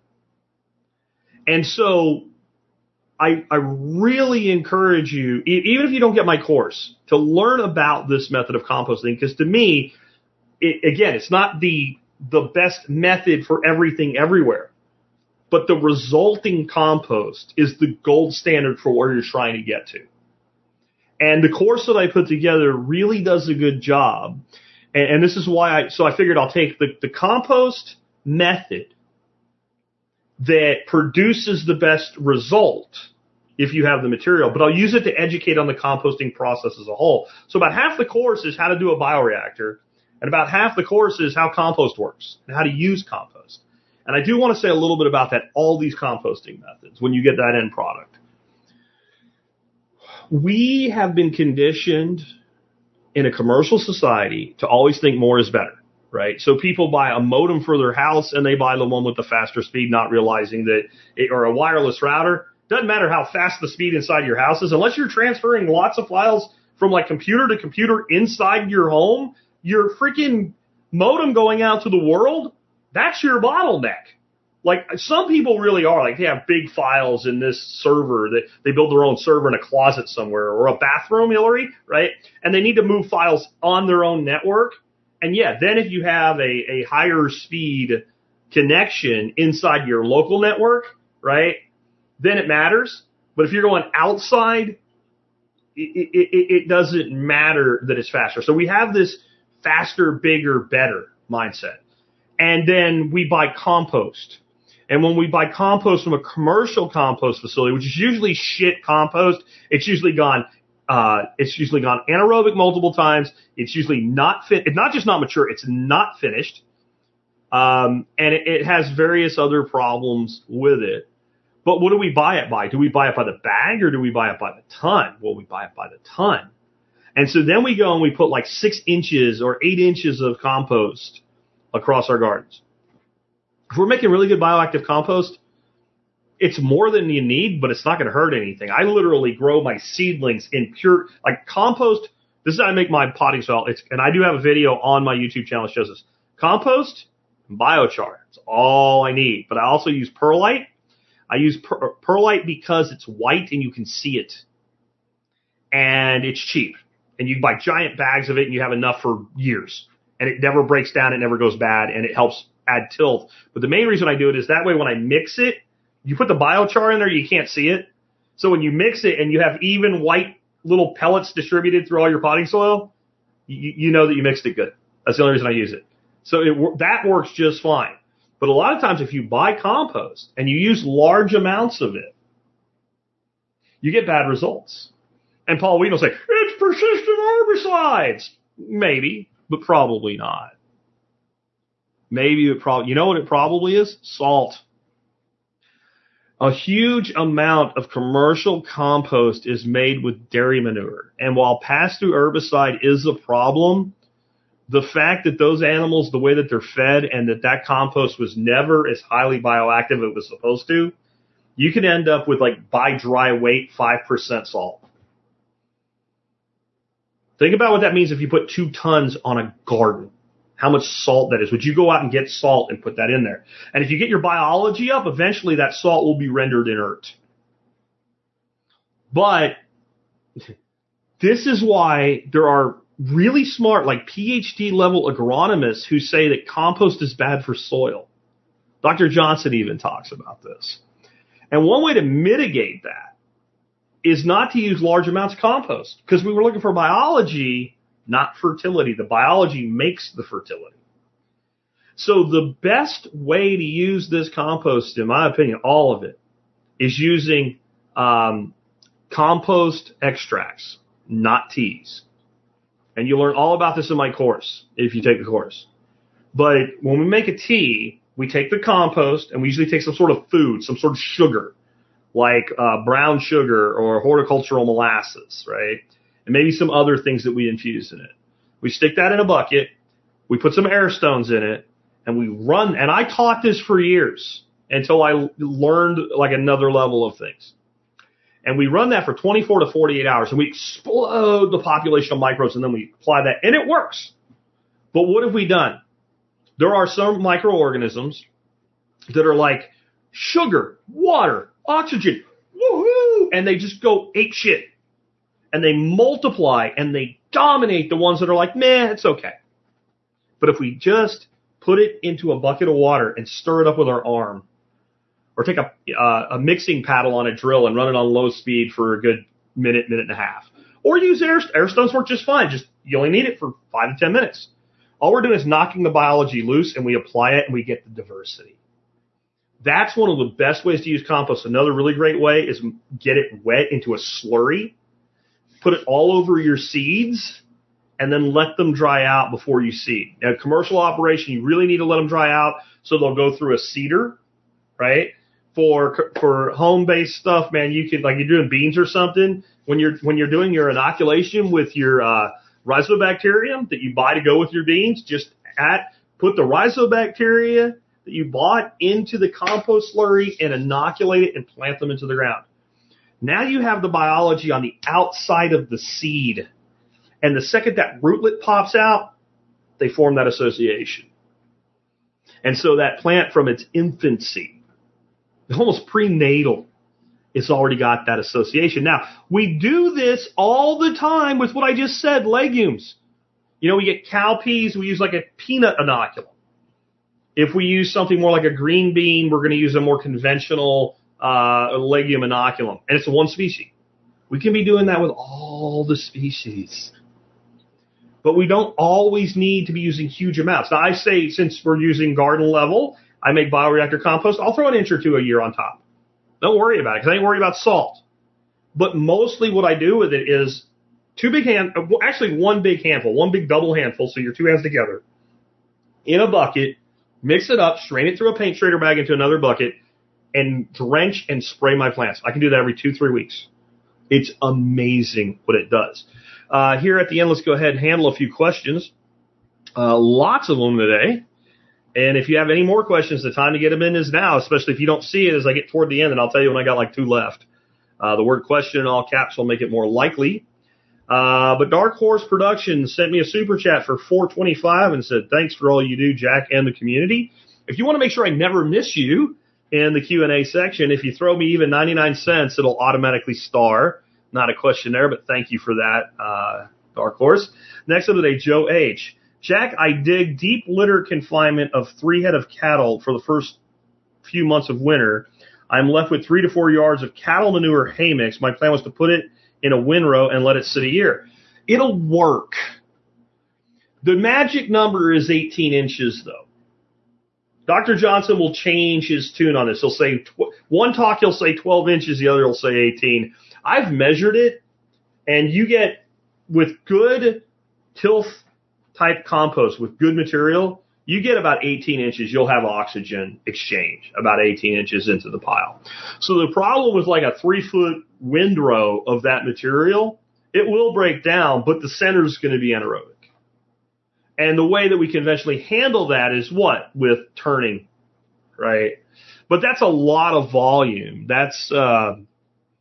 And so I really encourage you, even if you don't get my course, to learn about this method of composting, because to me, it's not the best method for everything everywhere, but the resulting compost is the gold standard for where you're trying to get to. And the course that I put together really does a good job. And this is why I figured I'll take the compost method that produces the best result if you have the material, but I'll use it to educate on the composting process as a whole. So about half the course is how to do a bioreactor, and about half the course is how compost works and how to use compost. And I do want to say a little bit about that, all these composting methods, when you get that end product. We have been conditioned in a commercial society to always think more is better, right? So people buy a modem for their house and they buy the one with the faster speed, not realizing that or a wireless router. Doesn't matter how fast the speed inside your house is, unless you're transferring lots of files from like computer to computer inside your home, your freaking modem going out to the world, that's your bottleneck. Like, some people really are. Like, they have big files in this server that they build their own server in a closet somewhere or a bathroom, Hillary, right? And they need to move files on their own network. And yeah, then if you have a higher speed connection inside your local network, right, then it matters. But if you're going outside, it doesn't matter that it's faster. So we have this faster, bigger, better mindset. And then we buy compost. And when we buy compost from a commercial compost facility, which is usually shit compost, it's usually gone anaerobic multiple times. It's usually it's not just not mature, it's not finished. And it has various other problems with it. But what do we buy it by? Do we buy it by the bag or do we buy it by the ton? Well, we buy it by the ton. And so then we go and we put like 6 inches or 8 inches of compost across our gardens. If we're making really good bioactive compost, it's more than you need, but it's not going to hurt anything. I literally grow my seedlings in pure, like compost. This is how I make my potting soil. And I do have a video on my YouTube channel that shows this. Compost and biochar. It's all I need. But I also use perlite. I use perlite because it's white and you can see it. And it's cheap. And you can buy giant bags of it and you have enough for years. And it never breaks down, it never goes bad, and it helps add tilth. But the main reason I do it is that way when I mix it, you put the biochar in there, you can't see it. So when you mix it and you have even white little pellets distributed through all your potting soil, you know that you mixed it good. That's the only reason I use it. So that works just fine. But a lot of times if you buy compost and you use large amounts of it, you get bad results. And Paul Wheaton will say, it's persistent herbicides. Maybe, but probably not. You know what it probably is? Salt. A huge amount of commercial compost is made with dairy manure. And while pass-through herbicide is a problem, the fact that those animals, the way that they're fed, and that compost was never as highly bioactive as it was supposed to, you can end up with, like, by dry weight, 5% salt. Think about what that means if you put 2 tons on a garden. how much salt that is. Would you go out and get salt and put that in there? And if you get your biology up, eventually that salt will be rendered inert. But this is why there are really smart, like PhD level agronomists who say that compost is bad for soil. Dr. Johnson even talks about this. And one way to mitigate that is not to use large amounts of compost, because we were looking for biology, not fertility. The biology makes the fertility. So the best way to use this compost, in my opinion, all of it, is using compost extracts, not teas. And you'll learn all about this in my course if you take the course. But when we make a tea, we take the compost and we usually take some sort of food, some sort of sugar, like brown sugar or horticultural molasses, right? And maybe some other things that we infuse in it. We stick that in a bucket. We put some air stones in it and we run. And I taught this for years until I learned like another level of things. And we run that for 24 to 48 hours, and we explode the population of microbes, and then we apply that, and it works. But what have we done? There are some microorganisms that are like sugar, water, oxygen, woohoo, and they just go ape shit. And they multiply, and they dominate the ones that are like, meh, it's okay. But if we just put it into a bucket of water and stir it up with our arm, or take a mixing paddle on a drill and run it on low speed for a good minute and a half. Or use air stones work just fine. Just you only need it for 5 to 10 minutes. All we're doing is knocking the biology loose, and we apply it, and we get the diversity. That's one of the best ways to use compost. Another really great way is get it wet into a slurry, put it all over your seeds, and then let them dry out before you seed. Now, commercial operation, you really need to let them dry out so they'll go through a seeder, right? For home-based stuff, man, you could, like you're doing beans or something, when you're doing your inoculation with your rhizobacterium that you buy to go with your beans, just put the rhizobacteria that you bought into the compost slurry and inoculate it and plant them into the ground. Now you have the biology on the outside of the seed. And the second that rootlet pops out, they form that association. And so that plant from its infancy, almost prenatal, it's already got that association. Now, we do this all the time with what I just said, legumes. You know, we get cowpeas, we use like a peanut inoculum. If we use something more like a green bean, we're going to use a more conventional legume inoculum. And it's one species. We can be doing that with all the species. But we don't always need to be using huge amounts. Now, I say, since we're using garden level, I make bioreactor compost, I'll throw an inch or two a year on top. Don't worry about it, because I ain't worried about salt. But mostly what I do with it is one big handful, one big double handful, so your two hands together, in a bucket, mix it up, strain it through a paint strainer bag into another bucket, and drench and spray my plants. I can do that every 2-3 weeks. It's amazing what it does. Here at the end, let's go ahead and handle a few questions. Lots of them today. And if you have any more questions, the time to get them in is now, especially if you don't see it as I get toward the end, and I'll tell you when I got like 2 left. The word question in all caps will make it more likely. But Dark Horse Productions sent me a super chat for $4.25 and said, thanks for all you do, Jack, and the community. If you want to make sure I never miss you in the Q&A section, if you throw me even 99 cents, it'll automatically star. Not a question there, but thank you for that, Dark Horse. Next up today, Joe H. Jack, I dig deep litter confinement of 3 head of cattle for the first few months of winter. I'm left with 3 to 4 yards of cattle manure hay mix. My plan was to put it in a windrow and let it sit a year. It'll work. The magic number is 18 inches, though. Dr. Johnson will change his tune on this. He'll say, one talk he'll say 12 inches, the other will say 18. I've measured it, and you get, with good tilth type compost with good material, you get about 18 inches. You'll have oxygen exchange about 18 inches into the pile. So the problem with like a 3-foot windrow of that material, it will break down, but the center is going to be anaerobic. And the way that we conventionally handle that is what? With turning, right? But that's a lot of volume. That's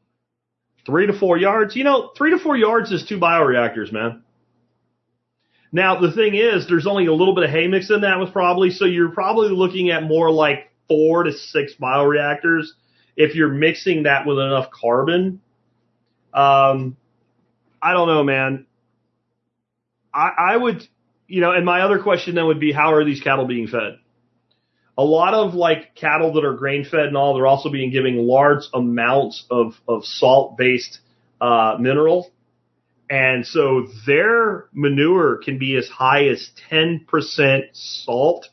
3 to 4 yards. You know, 3 to 4 yards is 2 bioreactors, man. Now, the thing is, there's only a little bit of hay mix in that so you're probably looking at more like 4 to 6 bioreactors if you're mixing that with enough carbon. I don't know, man. I would, and my other question then would be, how are these cattle being fed? A lot of like cattle that are grain fed and all, they're also being given large amounts of salt-based mineral. And so their manure can be as high as 10% salt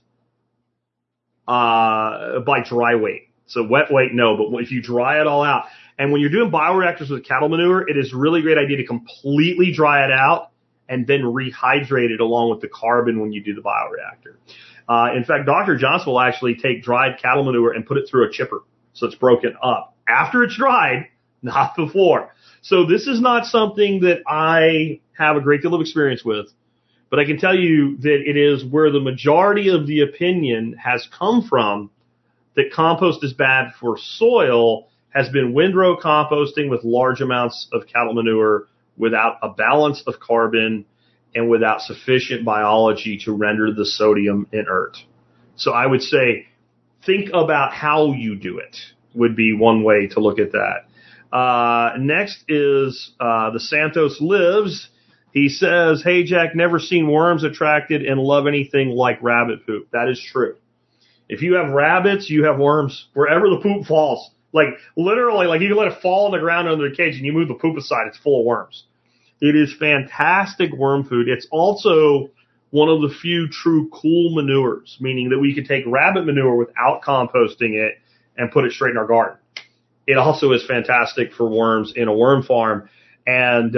by dry weight. So wet weight, no, but if you dry it all out. And when you're doing bioreactors with cattle manure, it is a really great idea to completely dry it out and then rehydrate it along with the carbon when you do the bioreactor. In fact, Dr. Johnson will actually take dried cattle manure and put it through a chipper so it's broken up after it's dried, not before. So this is not something that I have a great deal of experience with, but I can tell you that it is where the majority of the opinion has come from that compost is bad for soil has been windrow composting with large amounts of cattle manure without a balance of carbon and without sufficient biology to render the sodium inert. So I would say think about how you do it would be one way to look at that. Next is the Santos Lives. He says, hey, Jack, never seen worms attracted and love anything like rabbit poop. That is true. If you have rabbits, you have worms wherever the poop falls. Like literally, like you can let it fall on the ground under the cage and you move the poop aside, it's full of worms. It is fantastic worm food. It's also one of the few true cool manures, meaning that we could take rabbit manure without composting it and put it straight in our garden. It also is fantastic for worms in a worm farm. And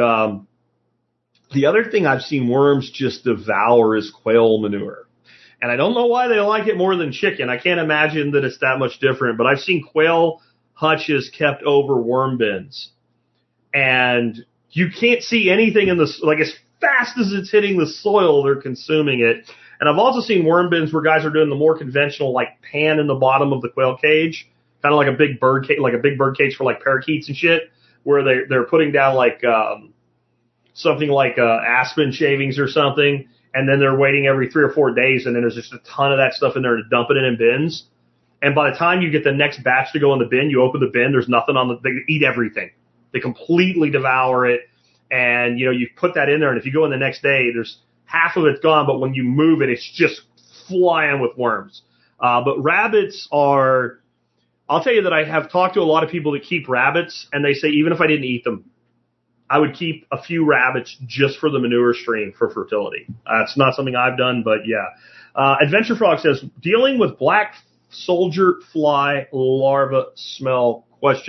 the other thing I've seen worms just devour is quail manure. And I don't know why they like it more than chicken. I can't imagine that it's that much different. But I've seen quail hutches kept over worm bins. And you can't see anything in this, like as fast as it's hitting the soil, they're consuming it. And I've also seen worm bins where guys are doing the more conventional, like pan in the bottom of the quail cage, kind of like a big bird cage for like parakeets and shit, where they're putting down like something like aspen shavings or something, and then they're waiting every 3 or 4 days, and then there's just a ton of that stuff in there to dump it in bins. And by the time you get the next batch to go in the bin, you open the bin, there's nothing they eat everything. They completely devour it. And, you put that in there, and if you go in the next day, there's half of it's gone, but when you move it, it's just flying with worms. But rabbits are, I'll tell you that I have talked to a lot of people that keep rabbits, and they say even if I didn't eat them, I would keep a few rabbits just for the manure stream for fertility. It's not something I've done, but yeah. Adventure Frog says, dealing with black soldier fly larva smell, ?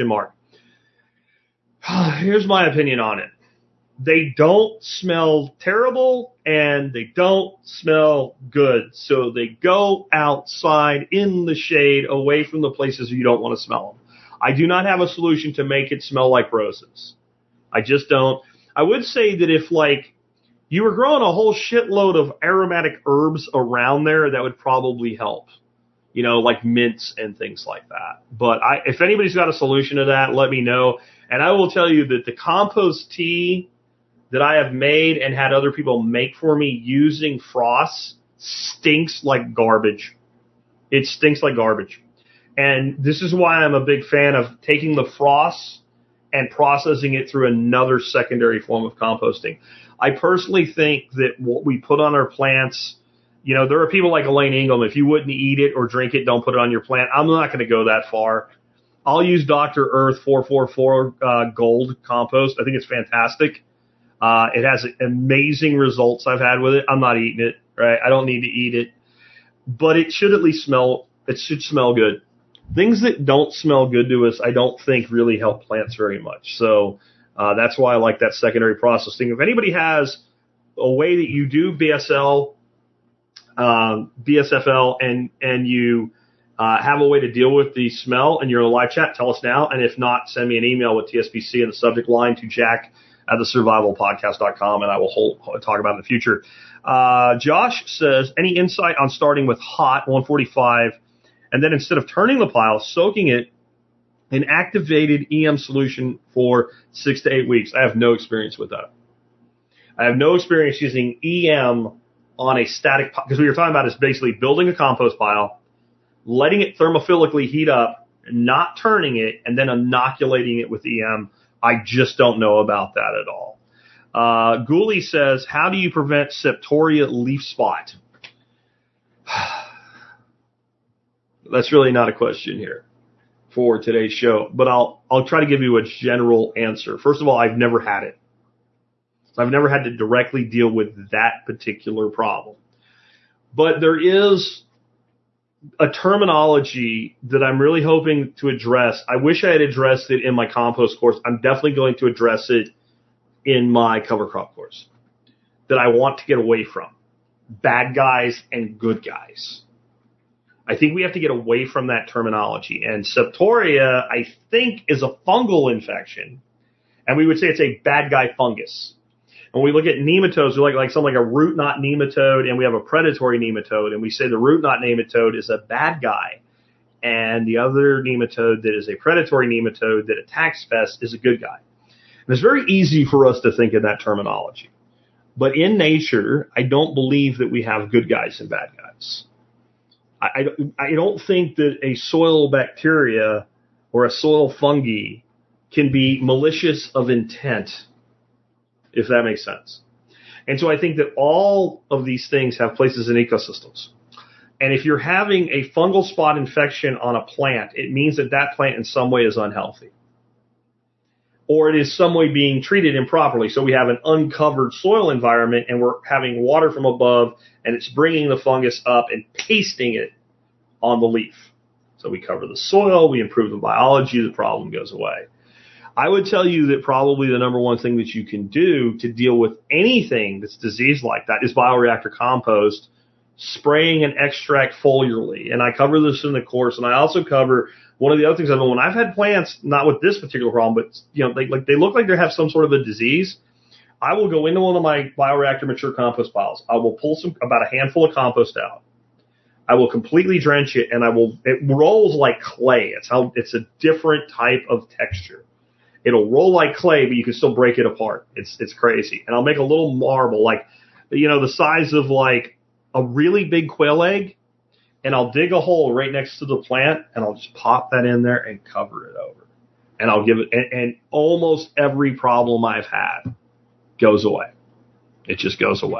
Here's my opinion on it. They don't smell terrible and they don't smell good. So they go outside in the shade away from the places you don't want to smell them. I do not have a solution to make it smell like roses. I just don't. I would say that if like you were growing a whole shitload of aromatic herbs around there, that would probably help. Like mints and things like that. But if anybody's got a solution to that, let me know. And I will tell you that the compost tea that I have made and had other people make for me using frost stinks like garbage. It stinks like garbage. And this is why I'm a big fan of taking the frost and processing it through another secondary form of composting. I personally think that what we put on our plants, there are people like Elaine Ingham, if you wouldn't eat it or drink it, don't put it on your plant. I'm not going to go that far. I'll use Dr. Earth 444 Gold compost. I think it's fantastic. It has amazing results I've had with it. I'm not eating it, right? I don't need to eat it. But it should at least smell good. Things that don't smell good to us, I don't think really help plants very much. So that's why I like that secondary processing. If anybody has a way that you do BSFL, and you have a way to deal with the smell and you're in a live chat, tell us now. And if not, send me an email with TSPC in the subject line to jack@thesurvivalpodcast.com, and I will talk about it in the future. Josh says, any insight on starting with hot 145 and then instead of turning the pile, soaking it in activated EM solution for 6 to 8 weeks? I have no experience with that. I have no experience using EM on a static, because what you're talking about is basically building a compost pile, letting it thermophilically heat up, not turning it, and then inoculating it with EM. I just don't know about that at all. Ghoulie says, how do you prevent Septoria leaf spot? That's really not a question here for today's show, but I'll try to give you a general answer. First of all, I've never had it. I've never had to directly deal with that particular problem. But there is a terminology that I'm really hoping to address. I wish I had addressed it in my compost course. I'm definitely going to address it in my cover crop course that I want to get away from. Bad guys and good guys. I think we have to get away from that terminology. And Septoria, I think, is a fungal infection. And we would say it's a bad guy fungus. When we look at nematodes, we like something like a root knot nematode, and we have a predatory nematode, and we say the root knot nematode is a bad guy, and the other nematode that is a predatory nematode that attacks pests is a good guy. And it's very easy for us to think in that terminology. But in nature, I don't believe that we have good guys and bad guys. I don't think that a soil bacteria or a soil fungi can be malicious of intent, if that makes sense. And so I think that all of these things have places in ecosystems. And if you're having a fungal spot infection on a plant, it means that that plant in some way is unhealthy. Or it is some way being treated improperly. So we have an uncovered soil environment and we're having water from above and it's bringing the fungus up and pasting it on the leaf. So we cover the soil, we improve the biology, the problem goes away. I would tell you that probably the number one thing that you can do to deal with anything that's diseased like that is bioreactor compost, spraying and extract foliarly. And I cover this in the course, and I also cover one of the other things I know when I've had plants, not with this particular problem, but they look like they have some sort of a disease. I will go into one of my bioreactor mature compost piles. I will pull about a handful of compost out. I will completely drench it, and it rolls like clay. It's a different type of texture. It'll roll like clay, but you can still break it apart. It's crazy. And I'll make a little marble, the size of like a really big quail egg, and I'll dig a hole right next to the plant, and I'll just pop that in there and cover it over. And I'll give it, and almost every problem I've had goes away. It just goes away.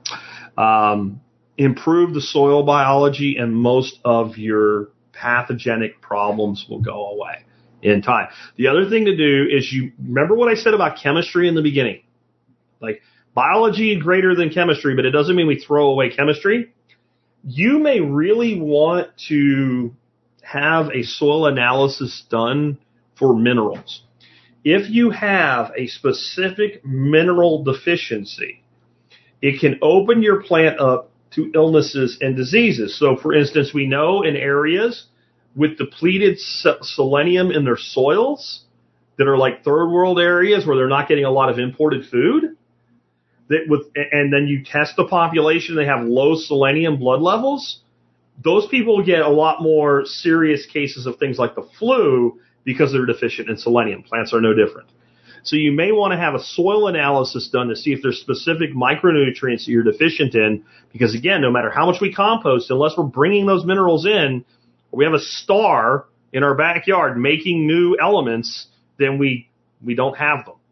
Improve the soil biology, and most of your pathogenic problems will go away in time. The other thing to do is you remember what I said about chemistry in the beginning. Like biology greater than chemistry, but it doesn't mean we throw away chemistry. You may really want to have a soil analysis done for minerals. If you have a specific mineral deficiency, it can open your plant up to illnesses and diseases. So, for instance, we know in areas with depleted selenium in their soils that are like third world areas where they're not getting a lot of imported food, and then you test the population, they have low selenium blood levels, those people get a lot more serious cases of things like the flu because they're deficient in selenium. Plants are no different. So you may want to have a soil analysis done to see if there's specific micronutrients that you're deficient in, because again, no matter how much we compost, unless we're bringing those minerals in, we have a star in our backyard making new elements, then we don't have them.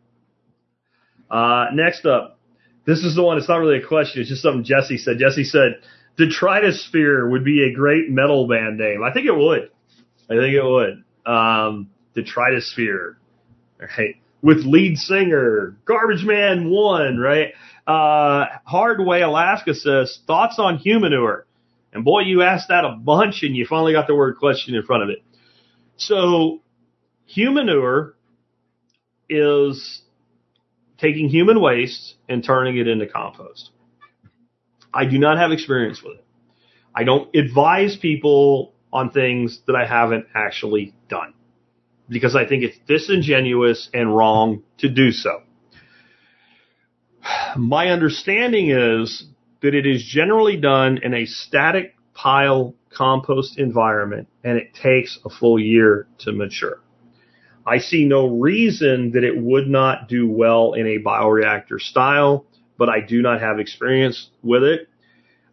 Next up, this is the one, it's not really a question, it's just something Jesse said. Jesse said, Detritosphere would be a great metal band name. I think it would. Detritosphere. Right. With lead singer, Garbage Man 1, right? Hardway Alaska says, thoughts on humanure? And boy, you asked that a bunch and you finally got the word question in front of it. So humanure is taking human waste and turning it into compost. I do not have experience with it. I don't advise people on things that I haven't actually done, because I think it's disingenuous and wrong to do so. My understanding is that it is generally done in a static pile compost environment, and it takes a full year to mature. I see no reason that it would not do well in a bioreactor style, but I do not have experience with it.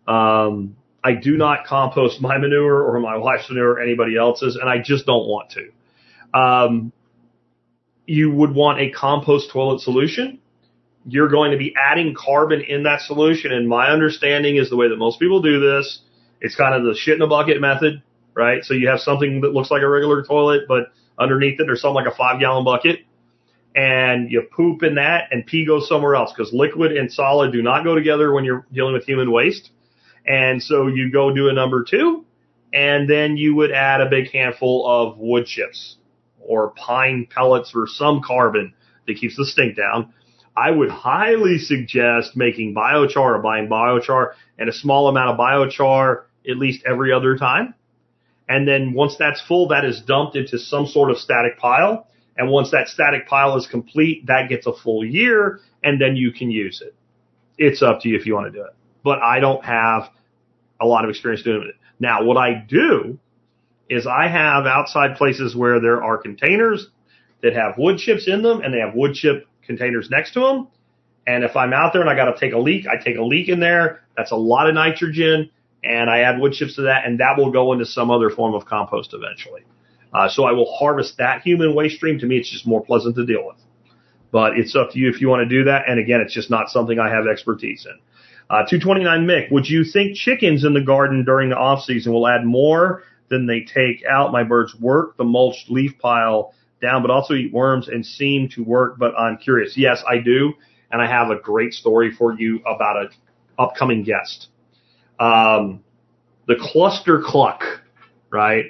I do not compost my manure or my wife's manure or anybody else's, and I just don't want to. You would want a compost toilet solution. You're going to be adding carbon in that solution, and my understanding is the way that most people do this, it's kind of the shit in a bucket method, right? So you have something that looks like a regular toilet, but underneath it there's something like a 5-gallon bucket, and you poop in that and pee goes somewhere else, because liquid and solid do not go together when you're dealing with human waste. And so you go do a number 2, and then you would add a big handful of wood chips or pine pellets or some carbon that keeps the stink down. I would highly suggest making biochar or buying biochar and a small amount of biochar at least every other time. And then once that's full, that is dumped into some sort of static pile. And once that static pile is complete, that gets a full year, and then you can use it. It's up to you if you want to do it. But I don't have a lot of experience doing it. Now, what I do is I have outside places where there are containers that have wood chips in them, and they have wood chip containers next to them. And if I'm out there and I got to take a leak, I take a leak in there. That's a lot of nitrogen, and I add wood chips to that, and that will go into some other form of compost eventually. So I will harvest that human waste stream. To me, it's just more pleasant to deal with. But it's up to you if you want to do that. And again, it's just not something I have expertise in. 229 Mick, would you think chickens in the garden during the off season will add more than they take out? My birds work the mulched leaf pile down, but also eat worms and seem to work. But I'm curious. Yes, I do. And I have a great story for you about an upcoming guest. The Cluster Cluck, right?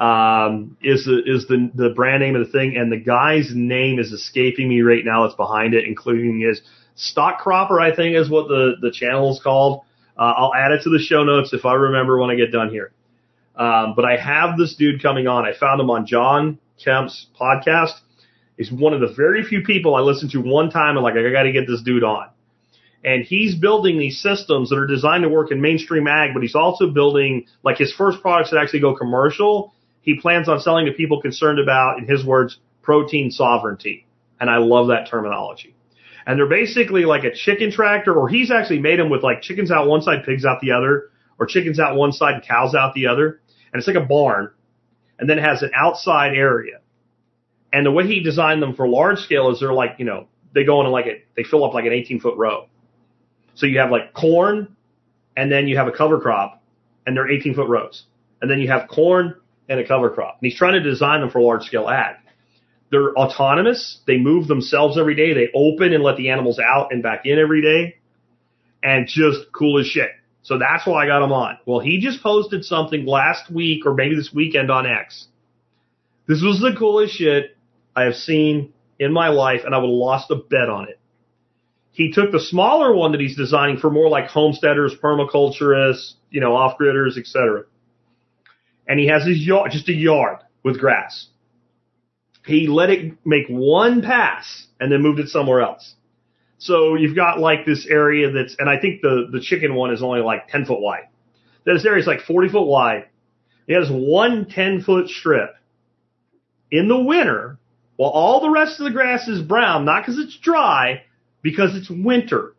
Is the brand name of the thing, and the guy's name is escaping me right now that's behind it, including his Stock Cropper, I think is what the channel is called. I'll add it to the show notes if I remember when I get done here. But I have this dude coming on. I found him on John Kemp's podcast. He's one of the very few people I listened to one time and I got to get this dude on. And he's building these systems that are designed to work in mainstream ag, but he's also building, his first products that actually go commercial. He plans on selling to people concerned about, in his words, protein sovereignty. And I love that terminology. And they're basically like a chicken tractor, or he's actually made them with chickens out one side, pigs out the other, or chickens out one side and cows out the other. And it's like a barn, and then it has an outside area. And the way he designed them for large scale is they're they go into they fill up an 18-foot row. So you have corn, and then you have a cover crop, and they're 18-foot rows. And then you have corn and a cover crop. And he's trying to design them for large scale ag. They're autonomous. They move themselves every day. They open and let the animals out and back in every day. And just cool as shit. So that's why I got him on. Well, he just posted something last week or maybe this weekend on X. This was the coolest shit I have seen in my life, and I would have lost a bet on it. He took the smaller one that he's designing for more like homesteaders, permaculturists, off-gridders, etc. And he has his yard, just a yard with grass. He let it make one pass and then moved it somewhere else. So you've got this area that's, and I think the chicken one is only 10 foot wide. This area is 40 foot wide. He has one 10-foot strip in the winter while all the rest of the grass is brown, not because it's dry, because it's winter.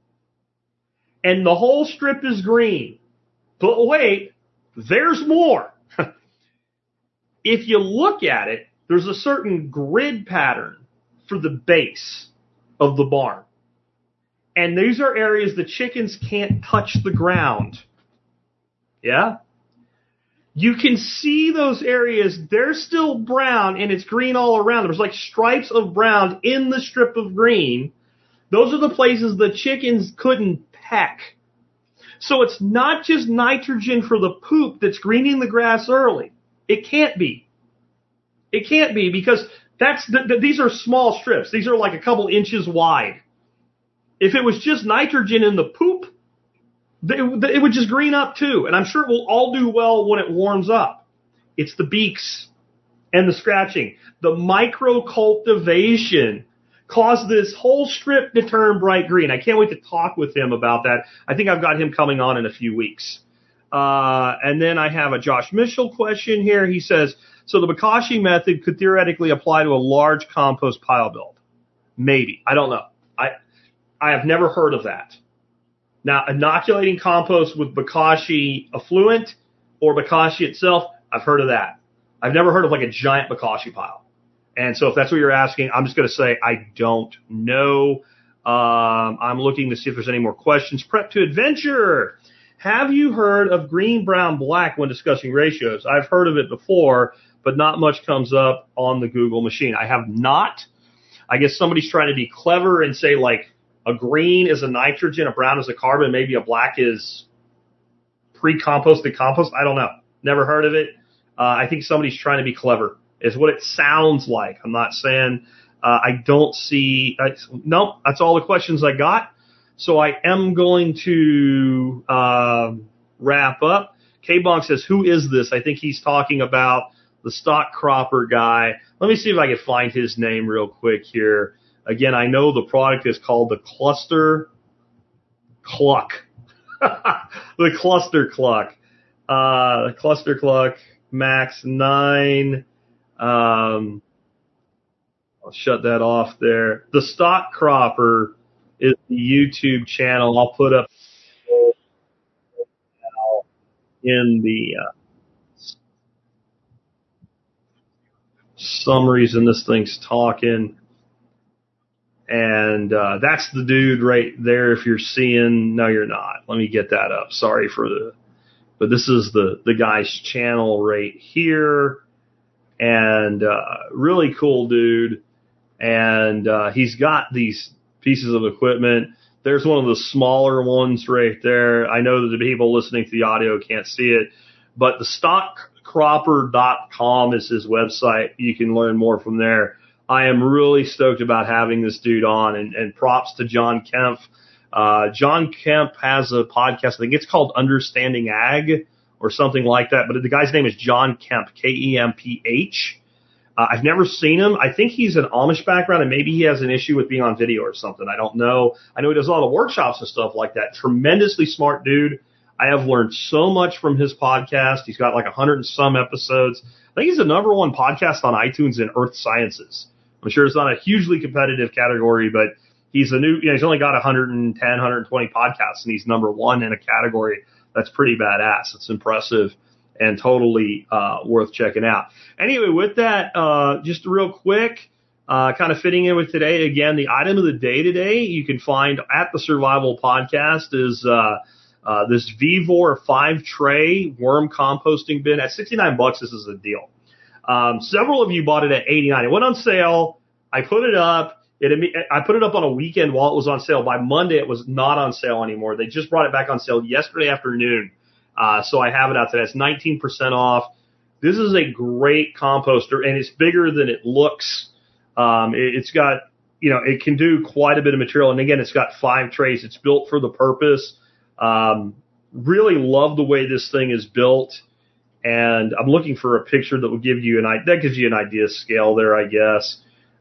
And the whole strip is green. But wait, there's more. If you look at it, there's a certain grid pattern for the base of the barn. And these are areas the chickens can't touch the ground. Yeah? You can see those areas. They're still brown, and it's green all around. There's stripes of brown in the strip of green. Those are the places the chickens couldn't peck. So it's not just nitrogen for the poop that's greening the grass early. It can't be. It can't be, because these are small strips. These are a couple inches wide. If it was just nitrogen in the poop, it would just green up too. And I'm sure it will all do well when it warms up. It's the beaks and the scratching. The micro-cultivation caused this whole strip to turn bright green. I can't wait to talk with him about that. I think I've got him coming on in a few weeks. And then I have a Josh Mitchell question here. He says, so the Bokashi method could theoretically apply to a large compost pile build. Maybe. I don't know. I have never heard of that. Now, inoculating compost with Bokashi effluent or Bokashi itself, I've heard of that. I've never heard of like a giant Bokashi pile. And so if that's what you're asking, I'm just going to say I don't know. I'm looking to see if there's any more questions. Prep to Adventure. Have you heard of green, brown, black when discussing ratios? I've heard of it before, but not much comes up on the Google machine. I have not. I guess somebody's trying to be clever and say like a green is a nitrogen, a brown is a carbon, maybe a black is pre-composted compost. I don't know. Never heard of it. I think somebody's trying to be clever is what it sounds like. I'm not saying I don't see. Nope, that's all the questions I got. So I am going to wrap up. K-Bonk says, who is this? I think he's talking about the stock cropper guy. Let me see if I can find his name real quick here. Again, I know the product is called the Cluster Cluck. The Cluster Cluck. Cluster Cluck Max 9. I'll shut that off there. The Stock Cropper is the YouTube channel. I'll put up in the some reason this thing's talking. And that's the dude right there. If you're seeing, no, you're not. Let me get that up. Sorry for but this is the guy's channel right here. And really cool dude. And he's got these pieces of equipment. There's one of the smaller ones right there. I know that the people listening to the audio can't see it, but the stockcropper.com is his website. You can learn more from there. I am really stoked about having this dude on, and props to John Kemp. John Kemp has a podcast. I think it's called Understanding Ag or something like that, but the guy's name is John Kemp, Kemph. I've never seen him. I think he's an Amish background, and maybe he has an issue with being on video or something. I don't know. I know he does a lot of workshops and stuff like that. Tremendously smart dude. I have learned so much from his podcast. He's got like 100 and some episodes. I think he's the number one podcast on iTunes in Earth Sciences. I'm sure it's not a hugely competitive category, but he's he's only got 110, 120 podcasts, and he's number one in a category that's pretty badass. It's impressive and totally worth checking out. Anyway, with that, just real quick, kind of fitting in with today, again, the item of the day today you can find at the Survival Podcast is this Vevor 5-tray worm composting bin at $69. This is a deal. Several of you bought it at $89. It went on sale. I put it up. I put it up on a weekend while it was on sale. By Monday, it was not on sale anymore. They just brought it back on sale yesterday afternoon. So I have it out today. It's 19% off. This is a great composter, and it's bigger than it looks. It's got, it can do quite a bit of material. And again, it's got 5 trays. It's built for the purpose. Really love the way this thing is built. And I'm looking for a picture that will give you that gives you an idea of scale there, I guess.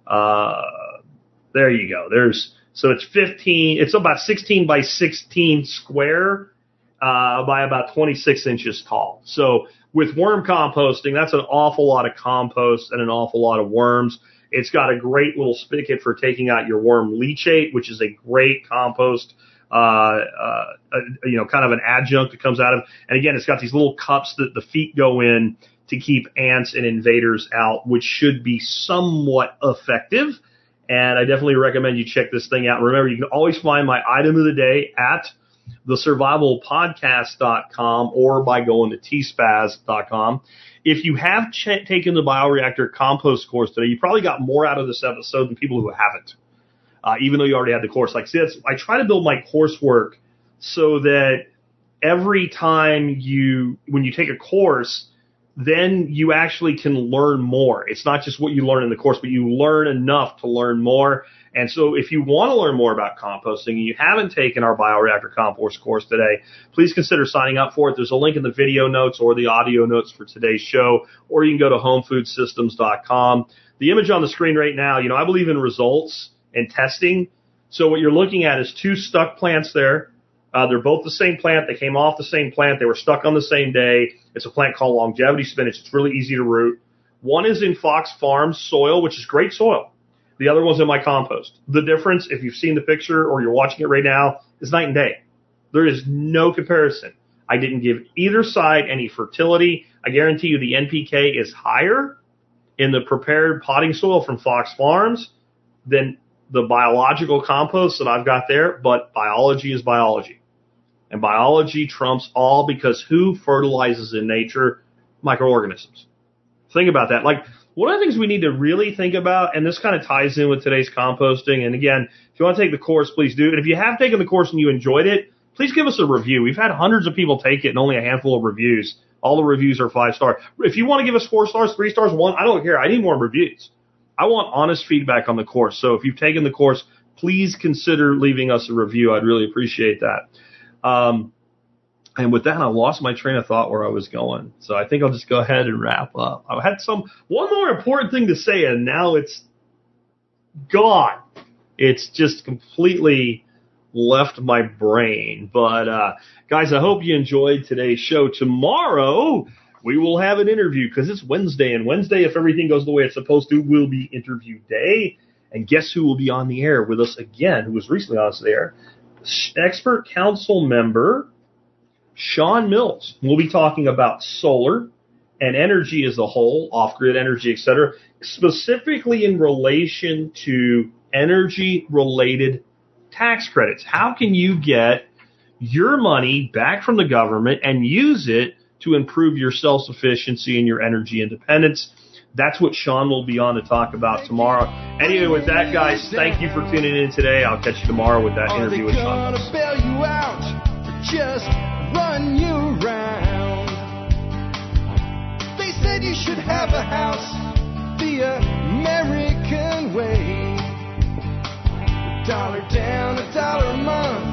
There you go. So it's 15, it's about 16 by 16 square, by about 26 inches tall. So with worm composting, that's an awful lot of compost and an awful lot of worms. It's got a great little spigot for taking out your worm leachate, which is a great compost, kind of an adjunct that comes out of. And again, it's got these little cups that the feet go in to keep ants and invaders out, which should be somewhat effective. And I definitely recommend you check this thing out. And remember, you can always find my item of the day at thesurvivalpodcast.com or by going to tspaz.com. If you have taken the bioreactor compost course today, you probably got more out of this episode than people who haven't, even though you already had the course. Like this, I try to build my coursework so that every time when you take a course, then you actually can learn more. It's not just what you learn in the course, but you learn enough to learn more. And so if you want to learn more about composting and you haven't taken our bioreactor compost course today, please consider signing up for it. There's a link in the video notes or the audio notes for today's show, or you can go to homefoodsystems.com. The image on the screen right now, I believe in results and testing. So what you're looking at is 2 stuck plants there. They're both the same plant. They came off the same plant. They were stuck on the same day. It's a plant called longevity spinach. It's really easy to root. One is in Fox Farms soil, which is great soil. The other one's in my compost. The difference, if you've seen the picture or you're watching it right now, is night and day. There is no comparison. I didn't give either side any fertility. I guarantee you the NPK is higher in the prepared potting soil from Fox Farms than the biological compost that I've got there, but biology is biology. And biology trumps all, because who fertilizes in nature? Microorganisms. Think about that. Like, one of the things we need to really think about, and this kind of ties in with today's composting, and again, if you want to take the course, please do. And if you have taken the course and you enjoyed it, please give us a review. We've had hundreds of people take it and only a handful of reviews. All the reviews are 5-star. If you want to give us 4 stars, 3 stars, 1, I don't care. I need more reviews. I want honest feedback on the course. So if you've taken the course, please consider leaving us a review. I'd really appreciate that. And with that, I lost my train of thought where I was going. So I think I'll just go ahead and wrap up. I had one more important thing to say, and now it's gone. It's just completely left my brain. But, guys, I hope you enjoyed today's show. Tomorrow, we will have an interview because it's Wednesday. And Wednesday, if everything goes the way it's supposed to, will be interview day. And guess who will be on the air with us again, who was recently on the air? Expert council member Sean Mills. We'll be talking about solar and energy as a whole, off-grid energy, etc., specifically in relation to energy-related tax credits. How can you get your money back from the government and use it to improve your self-sufficiency and your energy independence? That's what Sean will be on to talk about tomorrow. Anyway, with that, guys, thank you for tuning in today. I'll catch you tomorrow with that interview with Sean. Bail you out or just run you around? They said you should have a house the American way. $1 down, $1 a month.